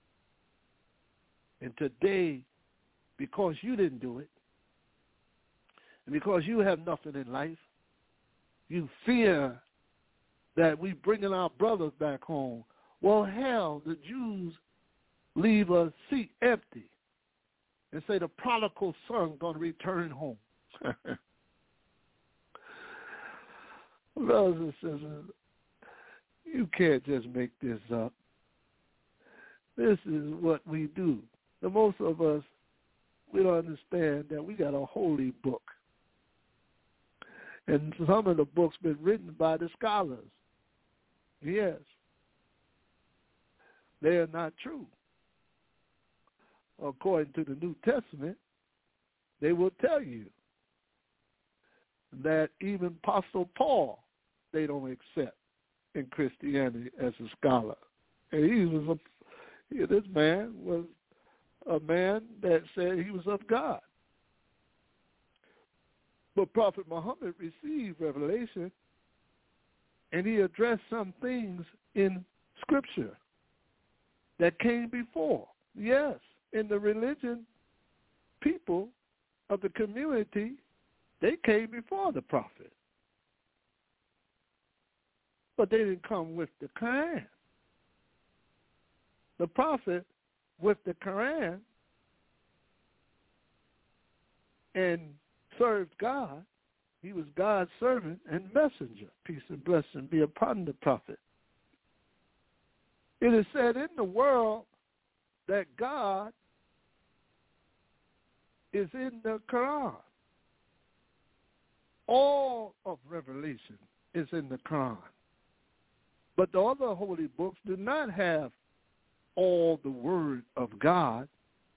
And today, because you didn't do it, and because you have nothing in life, you fear that we bringing our brothers back home. Well, hell, the Jews leave a seat empty and say the prodigal son going to return home. Brothers and sisters, you can't just make this up. This is what we do. The most of us, we don't understand that we got a holy book. And some of the books been written by the scholars. Yes. They are not true. According to the New Testament, they will tell you that even Apostle Paul, they don't accept in Christianity as a scholar. And he was a, this man was a man that said he was of God. But Prophet Muhammad received revelation, and he addressed some things in Scripture that came before. Yes, in the religion, people of the community, they came before the prophet. But they didn't come with the Quran. The prophet with the Quran and served God. He was God's servant and messenger. Peace and blessing be upon the prophet. It is said in the world that God is in the Quran. All of Revelation is in the Quran. But the other holy books do not have all the word of God.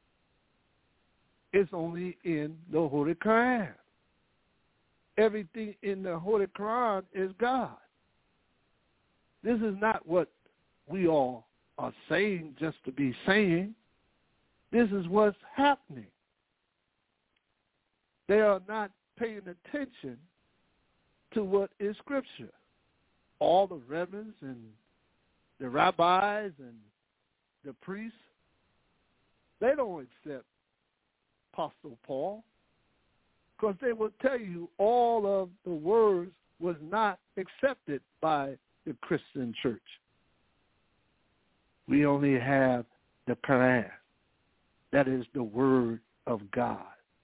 It's only in the Holy Quran. Everything in the Holy Quran is God. This is not what we all are saying just to be saying. This is what's happening. They are not paying attention to what is Scripture. All the reverends and the rabbis and the priests, they don't accept Apostle Paul, because they will tell you all of the words was not accepted by the Christian church. We only have the Quran. That is the word of God.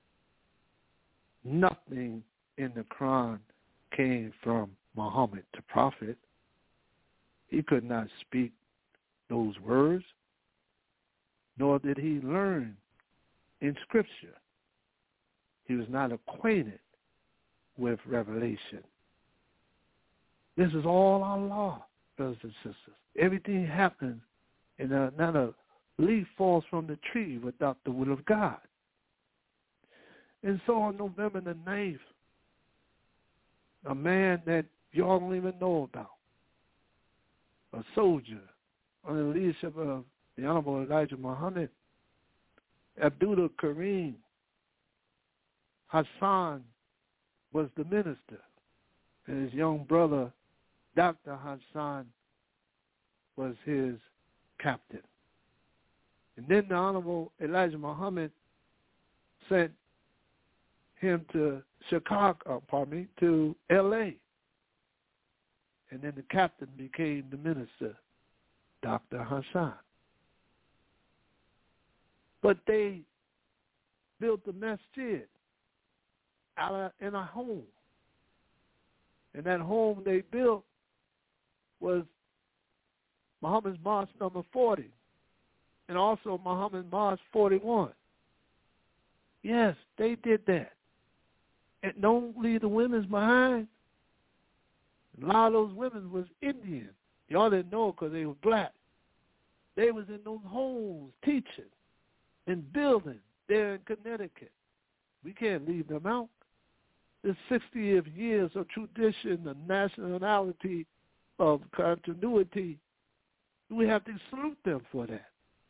Nothing in the Quran came from Muhammad, the prophet. He could not speak those words, nor did he learn in Scripture. He was not acquainted with revelation. This is all Allah, brothers and sisters. Everything happens, and uh, not a leaf falls from the tree without the will of God. And so on November the ninth, a man that y'all don't even know about, a soldier under the leadership of the Honorable Elijah Muhammad, Abdullah Kareem Hassan was the minister, and his young brother, Doctor Hassan, was his captain. And then the Honorable Elijah Muhammad sent him to Chicago, pardon me, to L A And then the captain became the minister, Doctor Hassan. But they built the masjid out in a home. And that home they built was Muhammad's Mosque number forty, and also Muhammad's Mosque forty-one. Yes, they did that. And don't leave the women behind. A lot of those women was Indian. Y'all didn't know because they were black. They was in those homes teaching and building there in Connecticut. We can't leave them out. The sixtieth years of tradition, the nationality of continuity, we have to salute them for that.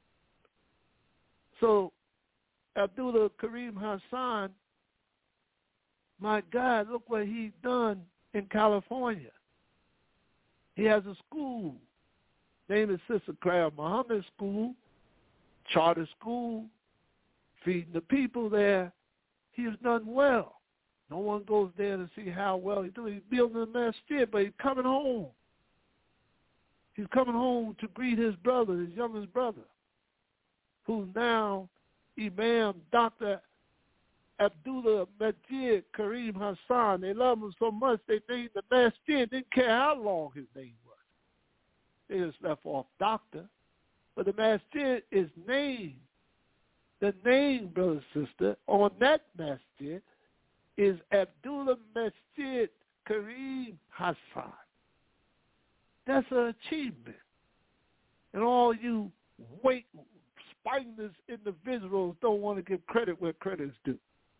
So Abdullah Kareem Hassan, my God, look what he's done in California. He has a school named the Sister Clara Muhammad School, charter school, feeding the people there. He has done well. No one goes there to see how well he's doing. He's building a masjid, but he's coming home. He's coming home to greet his brother, his youngest brother, who's now Imam Doctor Abdullah Majid Kareem Hassan. They love him so much they named the masjid. Didn't care how long his name was. They just left off doctor. But the masjid is named. The name, brother and sister, on that masjid is Abdullah Masjid Kareem Hassan. That's an achievement. And all you weight, spineless individuals don't want to give credit where credit is due.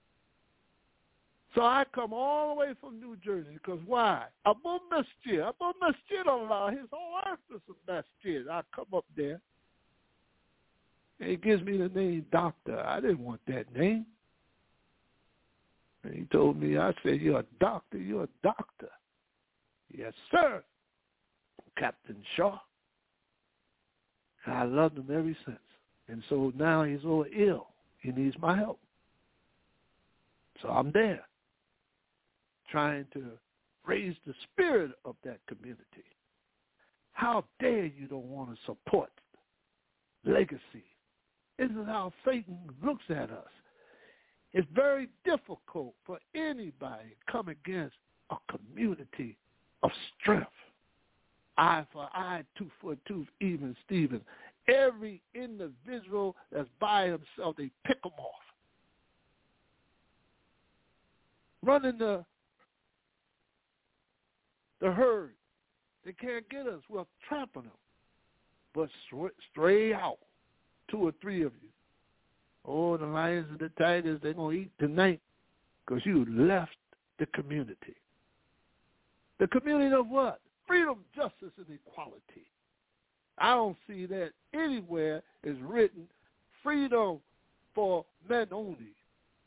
So I come all the way from New Jersey because why? Abu Masjid. Abu Masjid Allah, his whole earth is a masjid. I come up there, and he gives me the name Doctor. I didn't want that name. And he told me, I said, you're a doctor, you're a doctor. Yes, sir, Captain Shaw. And I loved him ever since. And so now he's a little ill. He needs my help. So I'm there, trying to raise the spirit of that community. How dare you don't want to support legacy? This is how Satan looks at us. It's very difficult for anybody to come against a community of strength. Eye for eye, tooth for tooth, even Steven. Every individual that's by himself, they pick them off. Running the the herd. They can't get us. We're trapping them. But stray out, two or three of you. Oh, the lions and the tigers, they're going to eat tonight because you left the community. The community of what? Freedom, justice, and equality. I don't see that anywhere is written freedom for men only.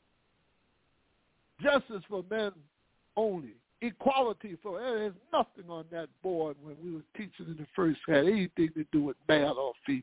Justice for men only. Equality for, there's nothing on that board when we were teaching in the first had anything to do with male or female.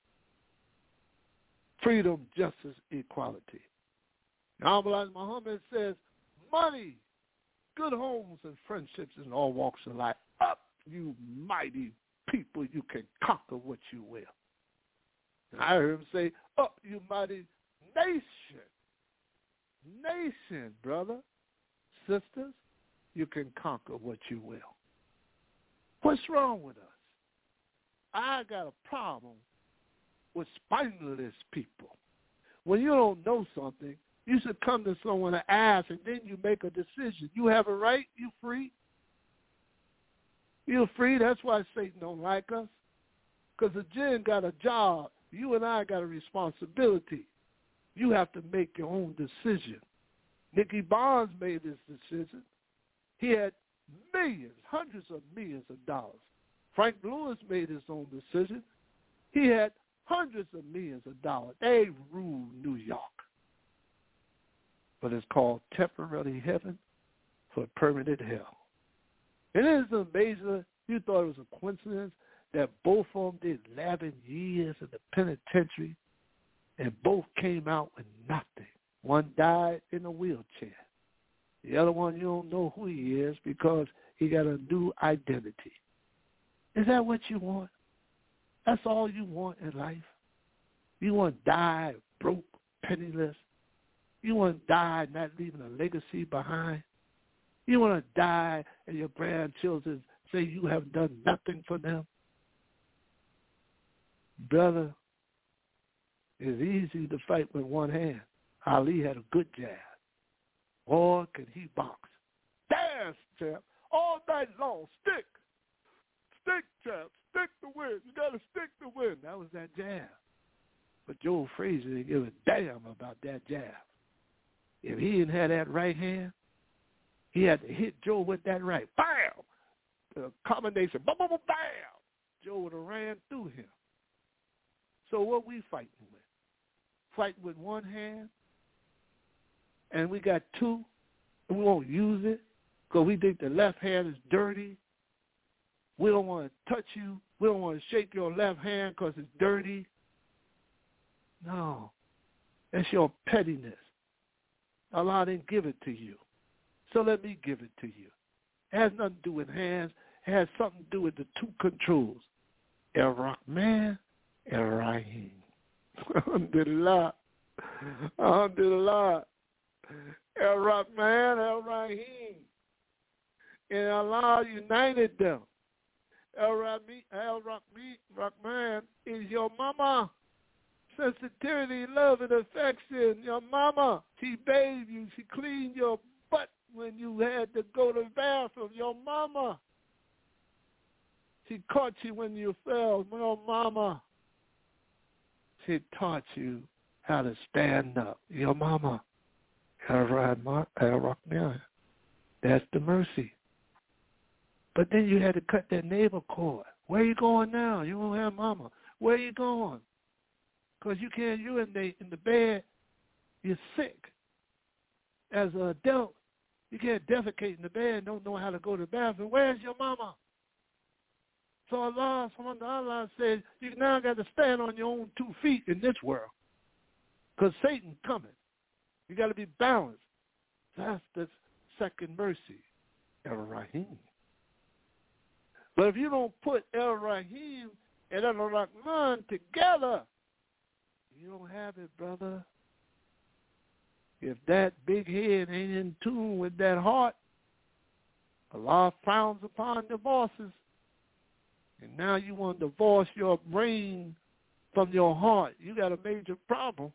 Freedom, justice, equality. Now, Muhammad says, money, good homes, and friendships in all walks of life. Up, you mighty people, you can conquer what you will. And I heard him say, up, you mighty nation. Nation, brother, sisters, you can conquer what you will. What's wrong with us? I got a problem with spineless people. When you don't know something, you should come to someone to ask, and then you make a decision. You have a right. You free. You're free. That's why Satan don't like us, because the jinn got a job. You and I got a responsibility. You have to make your own decision. Nicky Barnes made this decision. He had millions, hundreds of millions of dollars. Frank Lewis made his own decision. He had hundreds of millions of dollars. They ruled New York. But it's called temporary heaven for permanent hell. It is amazing. You thought it was a coincidence that both of them did eleven years in the penitentiary and both came out with nothing. One died in a wheelchair. The other one, you don't know who he is because he got a new identity. Is that what you want? That's all you want in life? You want to die broke, penniless? You want to die not leaving a legacy behind? You want to die and your grandchildren say you have done nothing for them? Brother, it's easy to fight with one hand. Ali had a good jab. Boy, could he box. Dance, champ. All night long. Stick. Stick, champ. Stick to win. You got to stick to win. That was that jab. But Joe Frazier didn't give a damn about that jab. If he didn't have that right hand, he had to hit Joe with that right. Bam! a combination, bam, bam, bam, Joe would have ran through him. So what we fighting with? Fighting with one hand, and we got two, and we won't use it because we think the left hand is dirty. We don't want to touch you. We don't want to shake your left hand because it's dirty. No, that's your pettiness. Allah didn't give it to you, so let me give it to you. It has nothing to do with hands. It has something to do with the two controls, Ar-Rahman, Ar-Rahim. Alhamdulillah. Alhamdulillah. Ar-Rahman, Ar-Rahim. And Allah united them. Ar-Rahman is your mama. Sensitivity, love, and affection. Your mama. She bathed you. She cleaned your butt when you had to go to the bathroom. Your mama. She caught you when you fell. Your mama. She taught you how to stand up. Your mama. Ar-Rahman. That's the mercy. But then you had to cut that neighbor cord. Where you going now? You don't have mama. Where you going? Because you can't urinate in the bed. You're sick. As an adult, you can't defecate in the bed and don't know how to go to the bathroom. Where's your mama? So Allah, Allah says, you now got to stand on your own two feet in this world because Satan's coming. You got to be balanced. That's the second mercy, Ar-Rahim. But if you don't put Ar-Rahim and Ar-Rahman together, you don't have it, brother. If that big head ain't in tune with that heart, Allah frowns upon divorces. And now you want to divorce your brain from your heart. You got a major problem.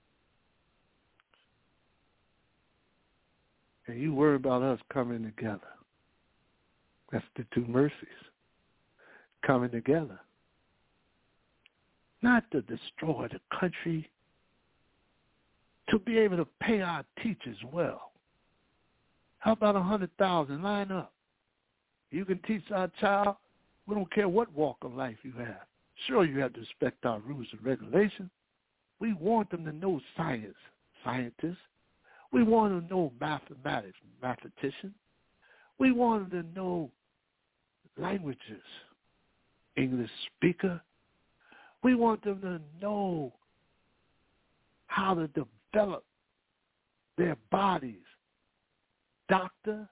And you worry about us coming together. That's the two mercies. Coming together. Not to destroy the country, to be able to pay our teachers well. How about a hundred thousand? Line up. You can teach our child. We don't care what walk of life you have. Sure, you have to respect our rules and regulations. We want them to know science, scientists. We want them to know mathematics, mathematicians. We want them to know languages, English speaker. We want them to know how to develop their bodies. Doctor,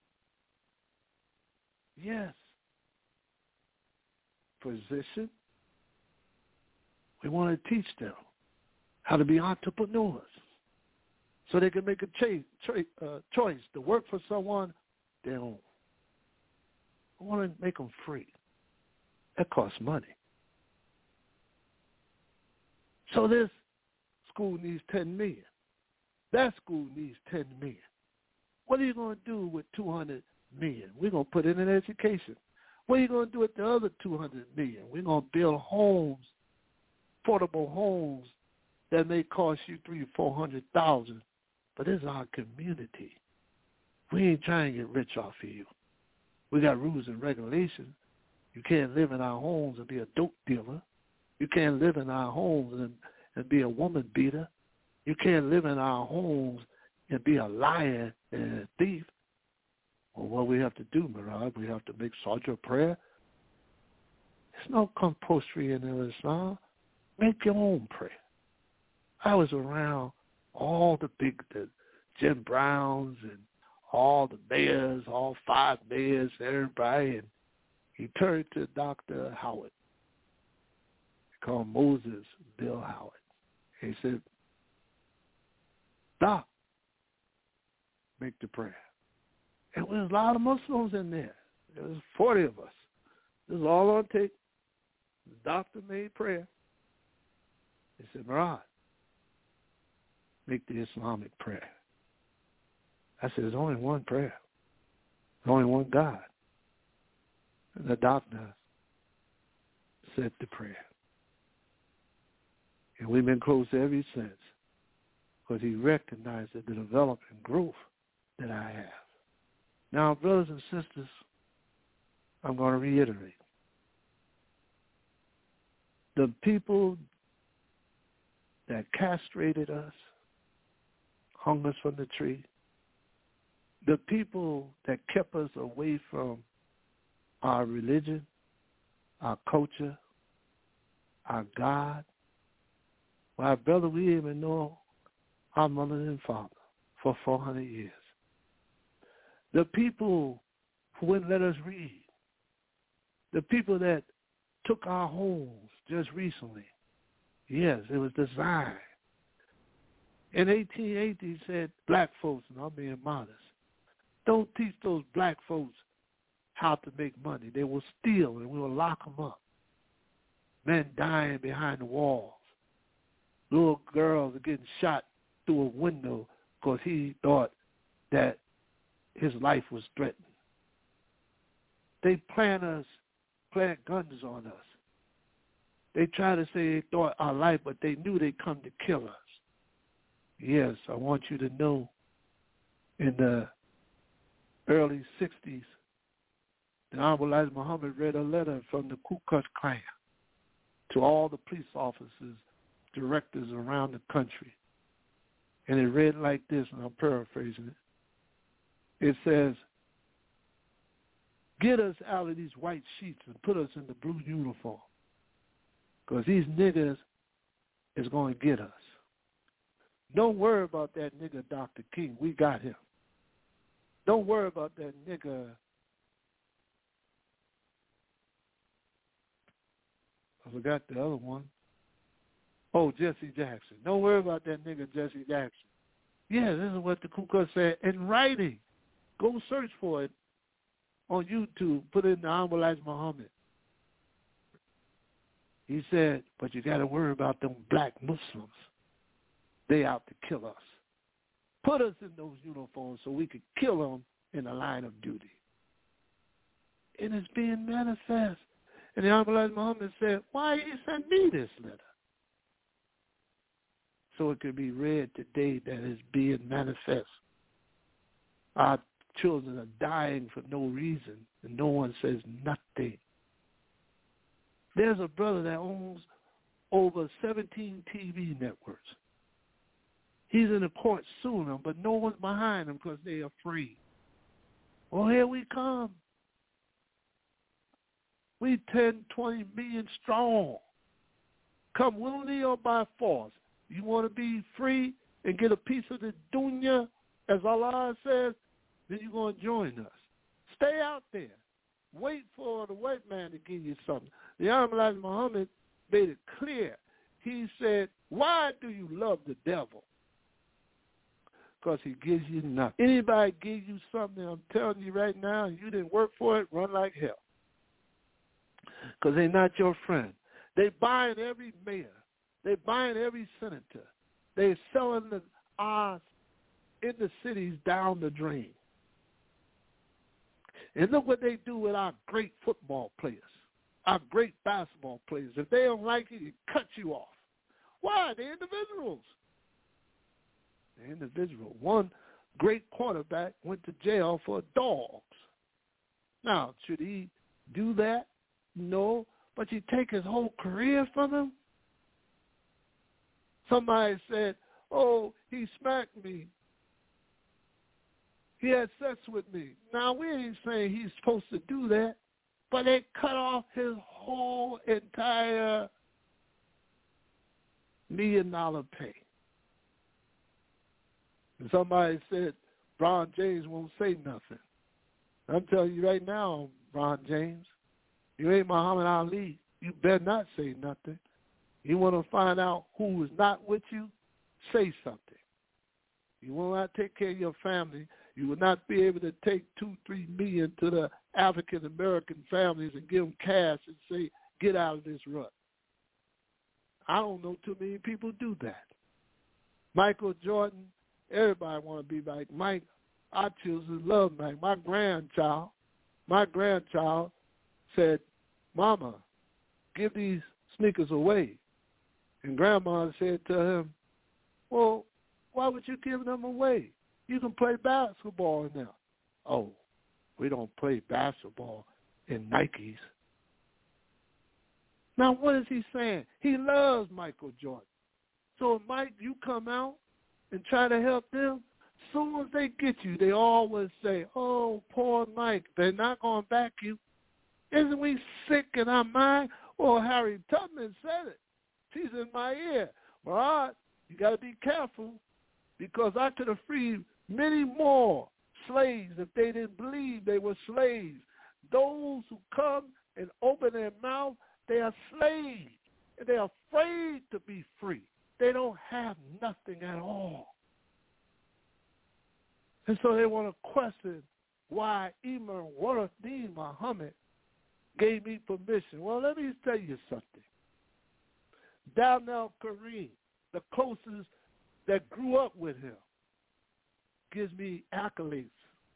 yes. Physician, we want to teach them how to be entrepreneurs so they can make a cha- tra- uh, choice to work for someone they own. We want to make them free. That costs money. So this school needs ten million dollars. That school needs ten million dollars. What are you going to do with two hundred million dollars? We're going to put it in education. What are you going to do with the other two hundred million dollars? We're going to build homes, portable homes that may cost you three or four hundred thousand. But it's our community. We ain't trying to get rich off of you. We got rules and regulations. You can't live in our homes and be a dope dealer. You can't live in our homes and, and be a woman beater. You can't live in our homes and be a liar and a thief. Well, what we have to do, Murad, we have to make Sajda prayer. There's no compulsory in Islam. Make your own prayer. I was around all the big, the Jim Browns and all the mayors, all five mayors, everybody, and he turned to Doctor Howard. He called Moses Bill Howard. He said, Doc, make the prayer. And there was a lot of Muslims in there. There was forty of us. This is all on tape. The doctor made prayer. He said, Murad, make the Islamic prayer. I said, there's only one prayer. There's only one God. And the doctor said the prayer. And we've been close ever since because he recognized the development and growth that I have. Now, brothers and sisters, I'm going to reiterate. The people that castrated us, hung us from the tree, the people that kept us away from our religion, our culture, our God. My brother, we didn't even know our mother and father for four hundred years. The people who wouldn't let us read. The people that took our homes just recently. Yes, it was designed. In eighteen eighty, he said, black folks, and I'm being modest, don't teach those black folks how to make money. They will steal and we will lock them up. Men dying behind the walls. Little girls are getting shot through a window because he thought that his life was threatened. They plant us, plant guns on us. They try to say they thought our life, but they knew they'd come to kill us. Yes, I want you to know in the early sixties, the Honorable Elijah Muhammad read a letter from the Ku Klux Klan to all the police officers, directors around the country. And it read like this, and I'm paraphrasing it. It says, get us out of these white sheets and put us in the blue uniform, because these niggas is going to get us. Don't worry about that nigga Doctor King. We got him. Don't worry about that nigga. I forgot the other one. Oh, Jesse Jackson. Don't worry about that nigga Jesse Jackson. Yeah, this is what the Ku Klux said in writing. Go search for it on YouTube. Put in the Honorable Elijah Muhammad. He said, but you got to worry about them black Muslims. They out to kill us. Put us in those uniforms so we could kill them in the line of duty. And it's being manifest. And the Honorable Elijah Muhammad said, why you send me this letter? So it could be read today that it's being manifest. Our children are dying for no reason, and no one says nothing. There's a brother that owns over seventeen T V networks. He's in the court suing them, but no one's behind him because they're afraid. Well, here we come. We ten, twenty million strong. Come willingly or by force. You want to be free and get a piece of the dunya, as Allah says, then you're going to join us. Stay out there. Wait for the white man to give you something. The Honorable Elijah Muhammad made it clear. He said, why do you love the devil? Because he gives you nothing. Anybody gives you something, I'm telling you right now, and you didn't work for it, run like hell. Because they're not your friend. They're buying every mayor. They're buying every senator. They're selling the odds in the cities down the drain. And look what they do with our great football players, our great basketball players. If they don't like you, they cut you off. Why? They're individuals. They're individual. One great quarterback went to jail for dogs. Now, should he do that? No. But you take his whole career from him? Somebody said, oh, he smacked me. He had sex with me. Now, we ain't saying he's supposed to do that, but they cut off his whole entire million dollar pay. And somebody said, Bron James won't say nothing. I'm telling you right now, Bron James, you ain't Muhammad Ali. You better not say nothing. You want to find out who is not with you? Say something. You will not take care of your family. You will not be able to take two, three million to the African American families and give them cash and say, get out of this rut. I don't know too many people do that. Michael Jordan, everybody want to be like Mike. Our children love Mike. My grandchild, my grandchild said, Mama, give these sneakers away. And Grandma said to him, well, why would you give them away? You can play basketball in them. Oh, we don't play basketball. in Nikes. Now, what is he saying? He loves Michael Jordan. So, Mike, you come out and try to help them. As soon as they get you, they always say, oh, poor Mike. They're not going to back you. Isn't we sick in our mind? Well, Harry Tubman said it. She's in my ear. Well, you got to be careful because I could have freed many more slaves if they didn't believe they were slaves. Those who come and open their mouth, they are slaves. And they're afraid to be free. They don't have nothing at all. And so they want to question why Imam Warathdin Muhammad gave me permission. Well, let me tell you something. Dowdell Kareem, the closest that grew up with him, gives me accolades.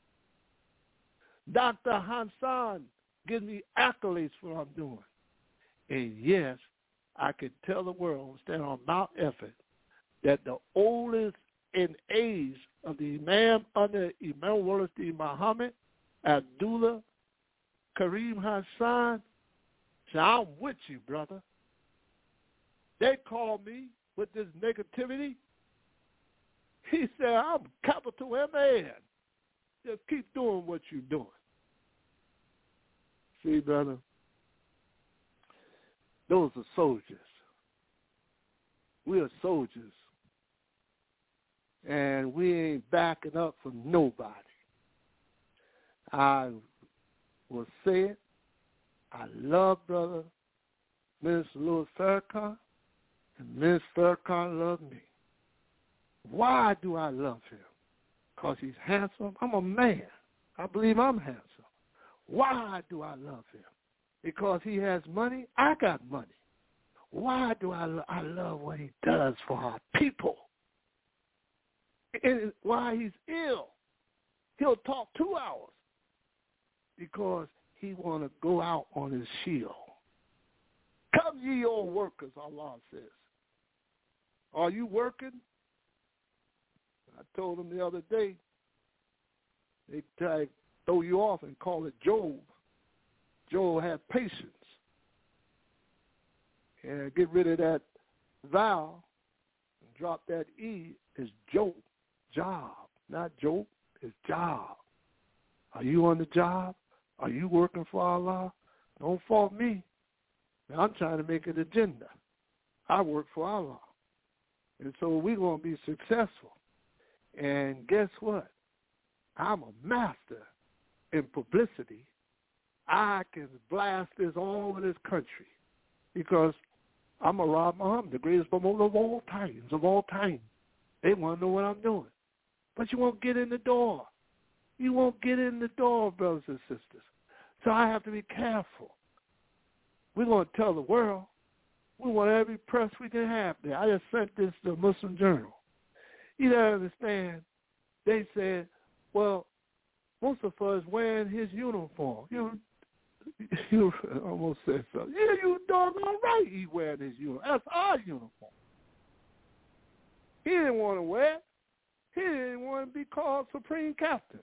Doctor Hassan gives me accolades for what I'm doing. And yes, I can tell the world, stand on Mount Everest, that the oldest in age of the Imam under Imam Warathdin Muhammad, Abdullah Kareem Hassan, said, I'm with you, brother. They called me with this negativity. He said, I'm capital M A N. Just keep doing what you're doing. See, brother, those are soldiers. We are soldiers. And we ain't backing up from nobody. I will say it. I love brother Minister Louis Farrakhan, and Minister Farrakhan loves me. Why do I love him? Because he's handsome? I'm a man. I believe I'm handsome. Why do I love him? Because he has money? I got money. Why do I, lo- I love what he does for our people? And why he's ill? He'll talk two hours because he want to go out on his shield. Come ye all workers, Allah says. Are you working? I told him the other day, they try to throw you off and call it Job. Job had patience. And get rid of that vowel and drop that E is Job. Job, not Job, it's job. Are you on the job? Are you working for Allah? Don't fault me. Now, I'm trying to make an agenda. I work for Allah. And so we're going to be successful. And guess what? I'm a master in publicity. I can blast this all over this country because I'm a Rob Muhammad, the greatest promoter of all times, of all time. They want to know what I'm doing. But you won't get in the door. You won't get in the door, brothers and sisters. So I have to be careful. We're going to tell the world. We want every press we can have there. I just sent this to the Muslim Journal. You don't understand. They said, well, Mustafa is wearing his uniform. You you almost said something. Yeah, you doggone right he wearing his uniform. That's our uniform. He didn't want to wear it. He didn't want to be called Supreme Captain.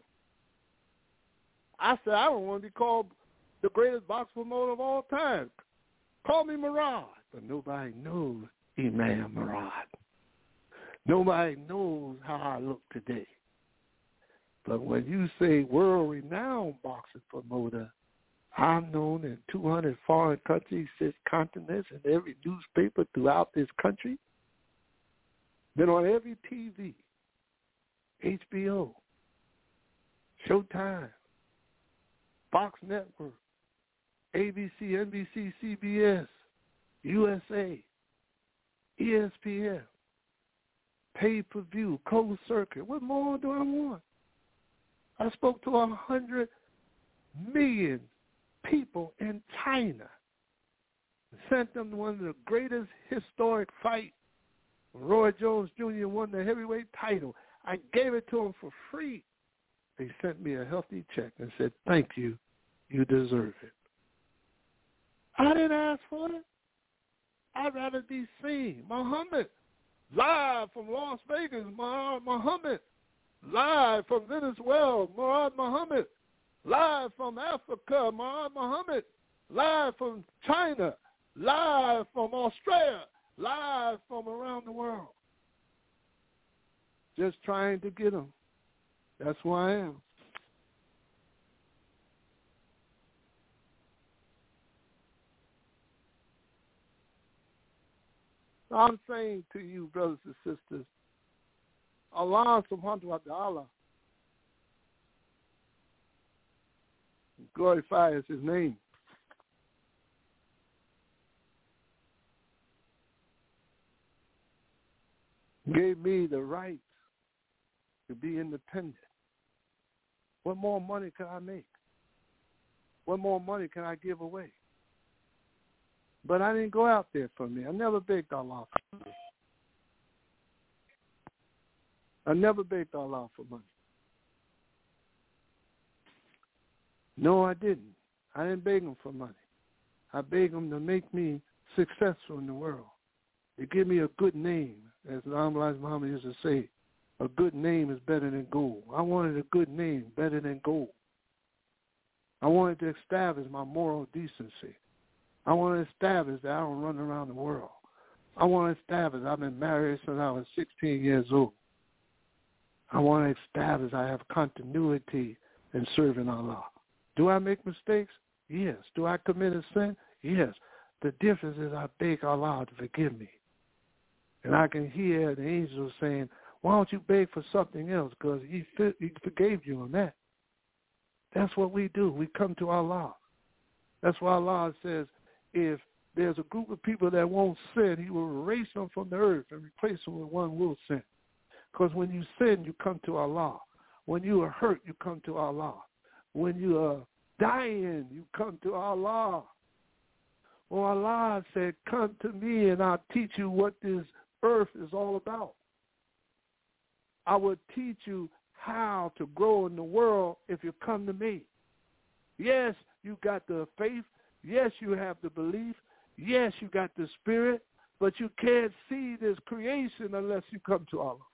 I said, I don't want to be called the greatest box promoter of all time. Call me Murad. But nobody knows Imam Murad. Nobody knows how I look today. But when you say world-renowned boxing promoter, I'm known in two hundred foreign countries, six continents, and every newspaper throughout this country. Been on every T V, H B O, Showtime, Fox Network, A B C, N B C, C B S, U S A, E S P N, pay-per-view, closed circuit. What more do I want? I spoke to a hundred million people in China. Sent them to one of the greatest historic fights. Roy Jones Junior won the heavyweight title. I gave it to them for free. They sent me a healthy check and said, thank you. You deserve it. I didn't ask for it. I'd rather be seen. Muhammad, live from Las Vegas, Muhammad. Live from Venezuela, Murad Muhammad. live from Africa, Muhammad, live from China, live from Australia, live from around the world. Just trying to get them. That's who I am. I'm saying to you, brothers and sisters, Allah subhanahu wa ta'ala glorifies his name. Gave me the right to be independent. What more money can I make? What more money can I give away? But I didn't go out there for me. I never begged Allah for money. I never begged Allah for money. No, I didn't. I didn't beg him for money. I begged him to make me successful in the world, to give me a good name. As Muhammad used to say, a good name is better than gold. I wanted a good name better than gold. I wanted to establish my moral decency. I want to establish that I don't run around the world. I want to establish I've been married since I was sixteen years old. I want to establish I have continuity in serving Allah. Do I make mistakes? Yes. Do I commit a sin? Yes. The difference is I beg Allah to forgive me. And I can hear the angels saying, why don't you beg for something else? Because he, he forgave you on that. That's what we do. We come to Allah. That's why Allah says, if there's a group of people that won't sin, he will erase them from the earth and replace them with one who will sin. Because when you sin, you come to Allah. When you are hurt, you come to Allah. When you are dying, you come to Allah. Well, Allah said, come to me and I'll teach you what this earth is all about. I will teach you how to grow in the world if you come to me. Yes, you got the faith. Yes, you have the belief. Yes, you got the spirit. But you can't see this creation unless you come to Allah.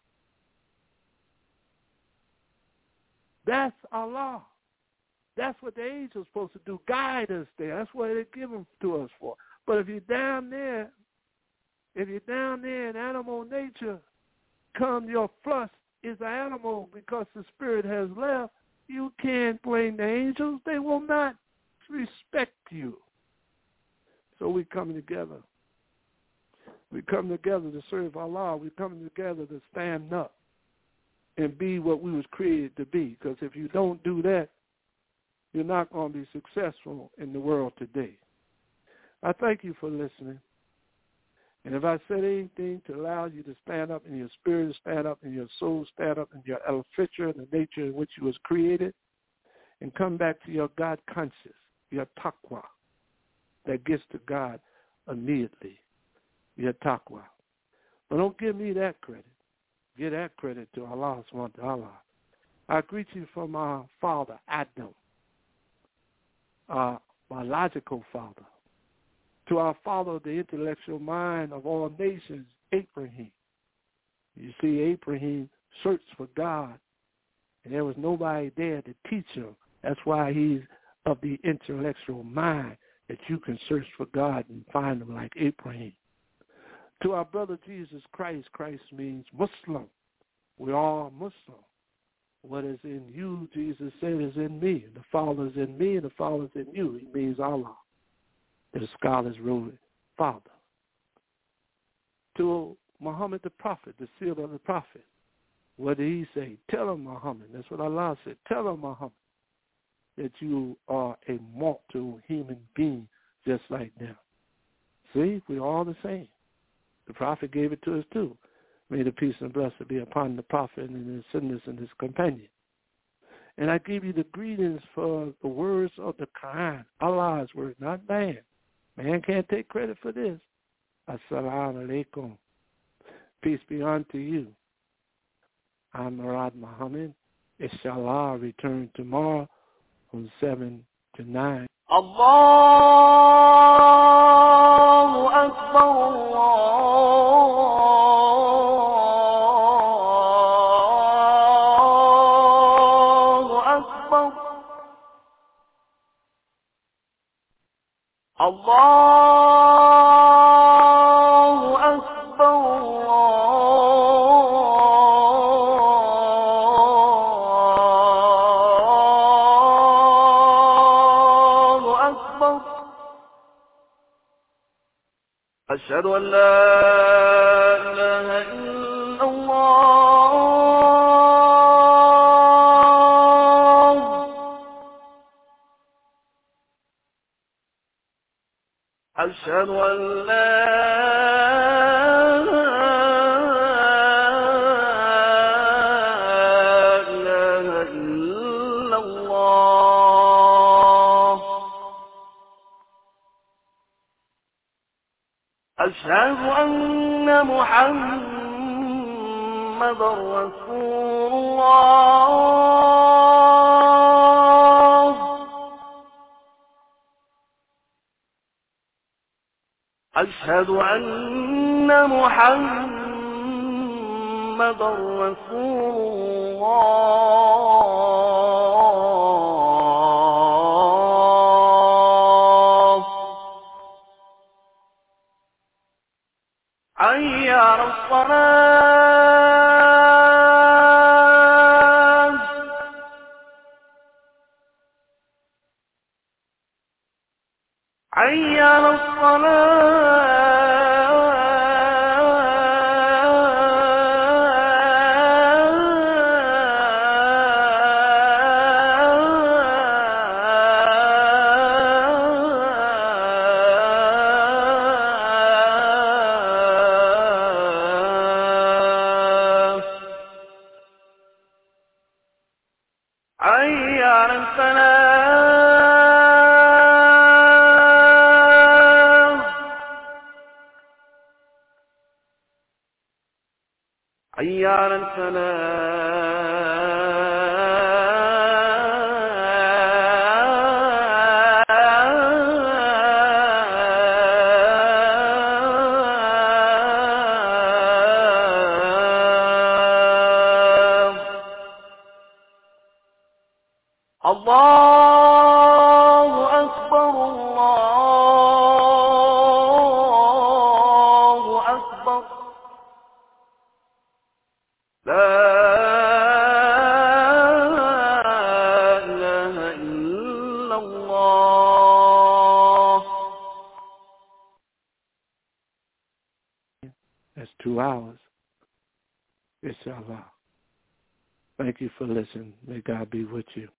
That's Allah. That's what the angels are supposed to do, guide us there. That's what they give them to us for. But if you're down there, if you're down there in animal nature, come your flesh is an animal because the spirit has left, you can't blame the angels. They will not respect you. So we come together. We come together to serve Allah. We come together to stand up and be what we was created to be. Because if you don't do that, you're not going to be successful in the world today. I thank you for listening. And if I said anything to allow you to stand up in your spirit, stand up in your soul, stand up in your el-fitra, the nature in which you was created, and come back to your God conscious, your taqwa, that gets to God immediately, your taqwa. But don't give me that credit. Give that credit to Allah subhanahu wa ta'ala. I greet you from our father, Adam, our biological father, to our father, the intellectual mind of all nations, Abraham. You see, Abraham searched for God, and there was nobody there to teach him. That's why he's of the intellectual mind, that you can search for God and find him like Abraham. To our brother Jesus Christ, Christ means Muslim. We are Muslim. What is in you, Jesus said, is in me. The Father is in me, and the Father is in you. He means Allah. The scholars wrote it, Father. To Muhammad the Prophet, the seal of the Prophet, what did he say? Tell him, Muhammad. That's what Allah said. Tell him, Muhammad, that you are a mortal human being just like them. See, we're all the same. The Prophet gave it to us too. May the peace and blessing be upon the Prophet and his descendants and his companion. And I give you the greetings for the words of the Quran, Allah's word, not man. Man can't take credit for this. Assalamu alaikum. Peace be unto you. I'm Murad Muhammad. Inshallah, I'll return tomorrow from seven to nine. Allahu Akbar, Allahu Akbar. الله أكبر الله أكبر أشهد أن لا إله إلا الله أشهد أن لا إله إلا الله أشهد أن محمدا رسول الله أشهد أن محمدا رسول الله حي على الصلاة حي على الصلاة حي على الفلاح حي على الفلاح الله أكبر الله أكبر لا إله إلا الله. That's two hours. Inshallah. Thank you for listening. May God be with you.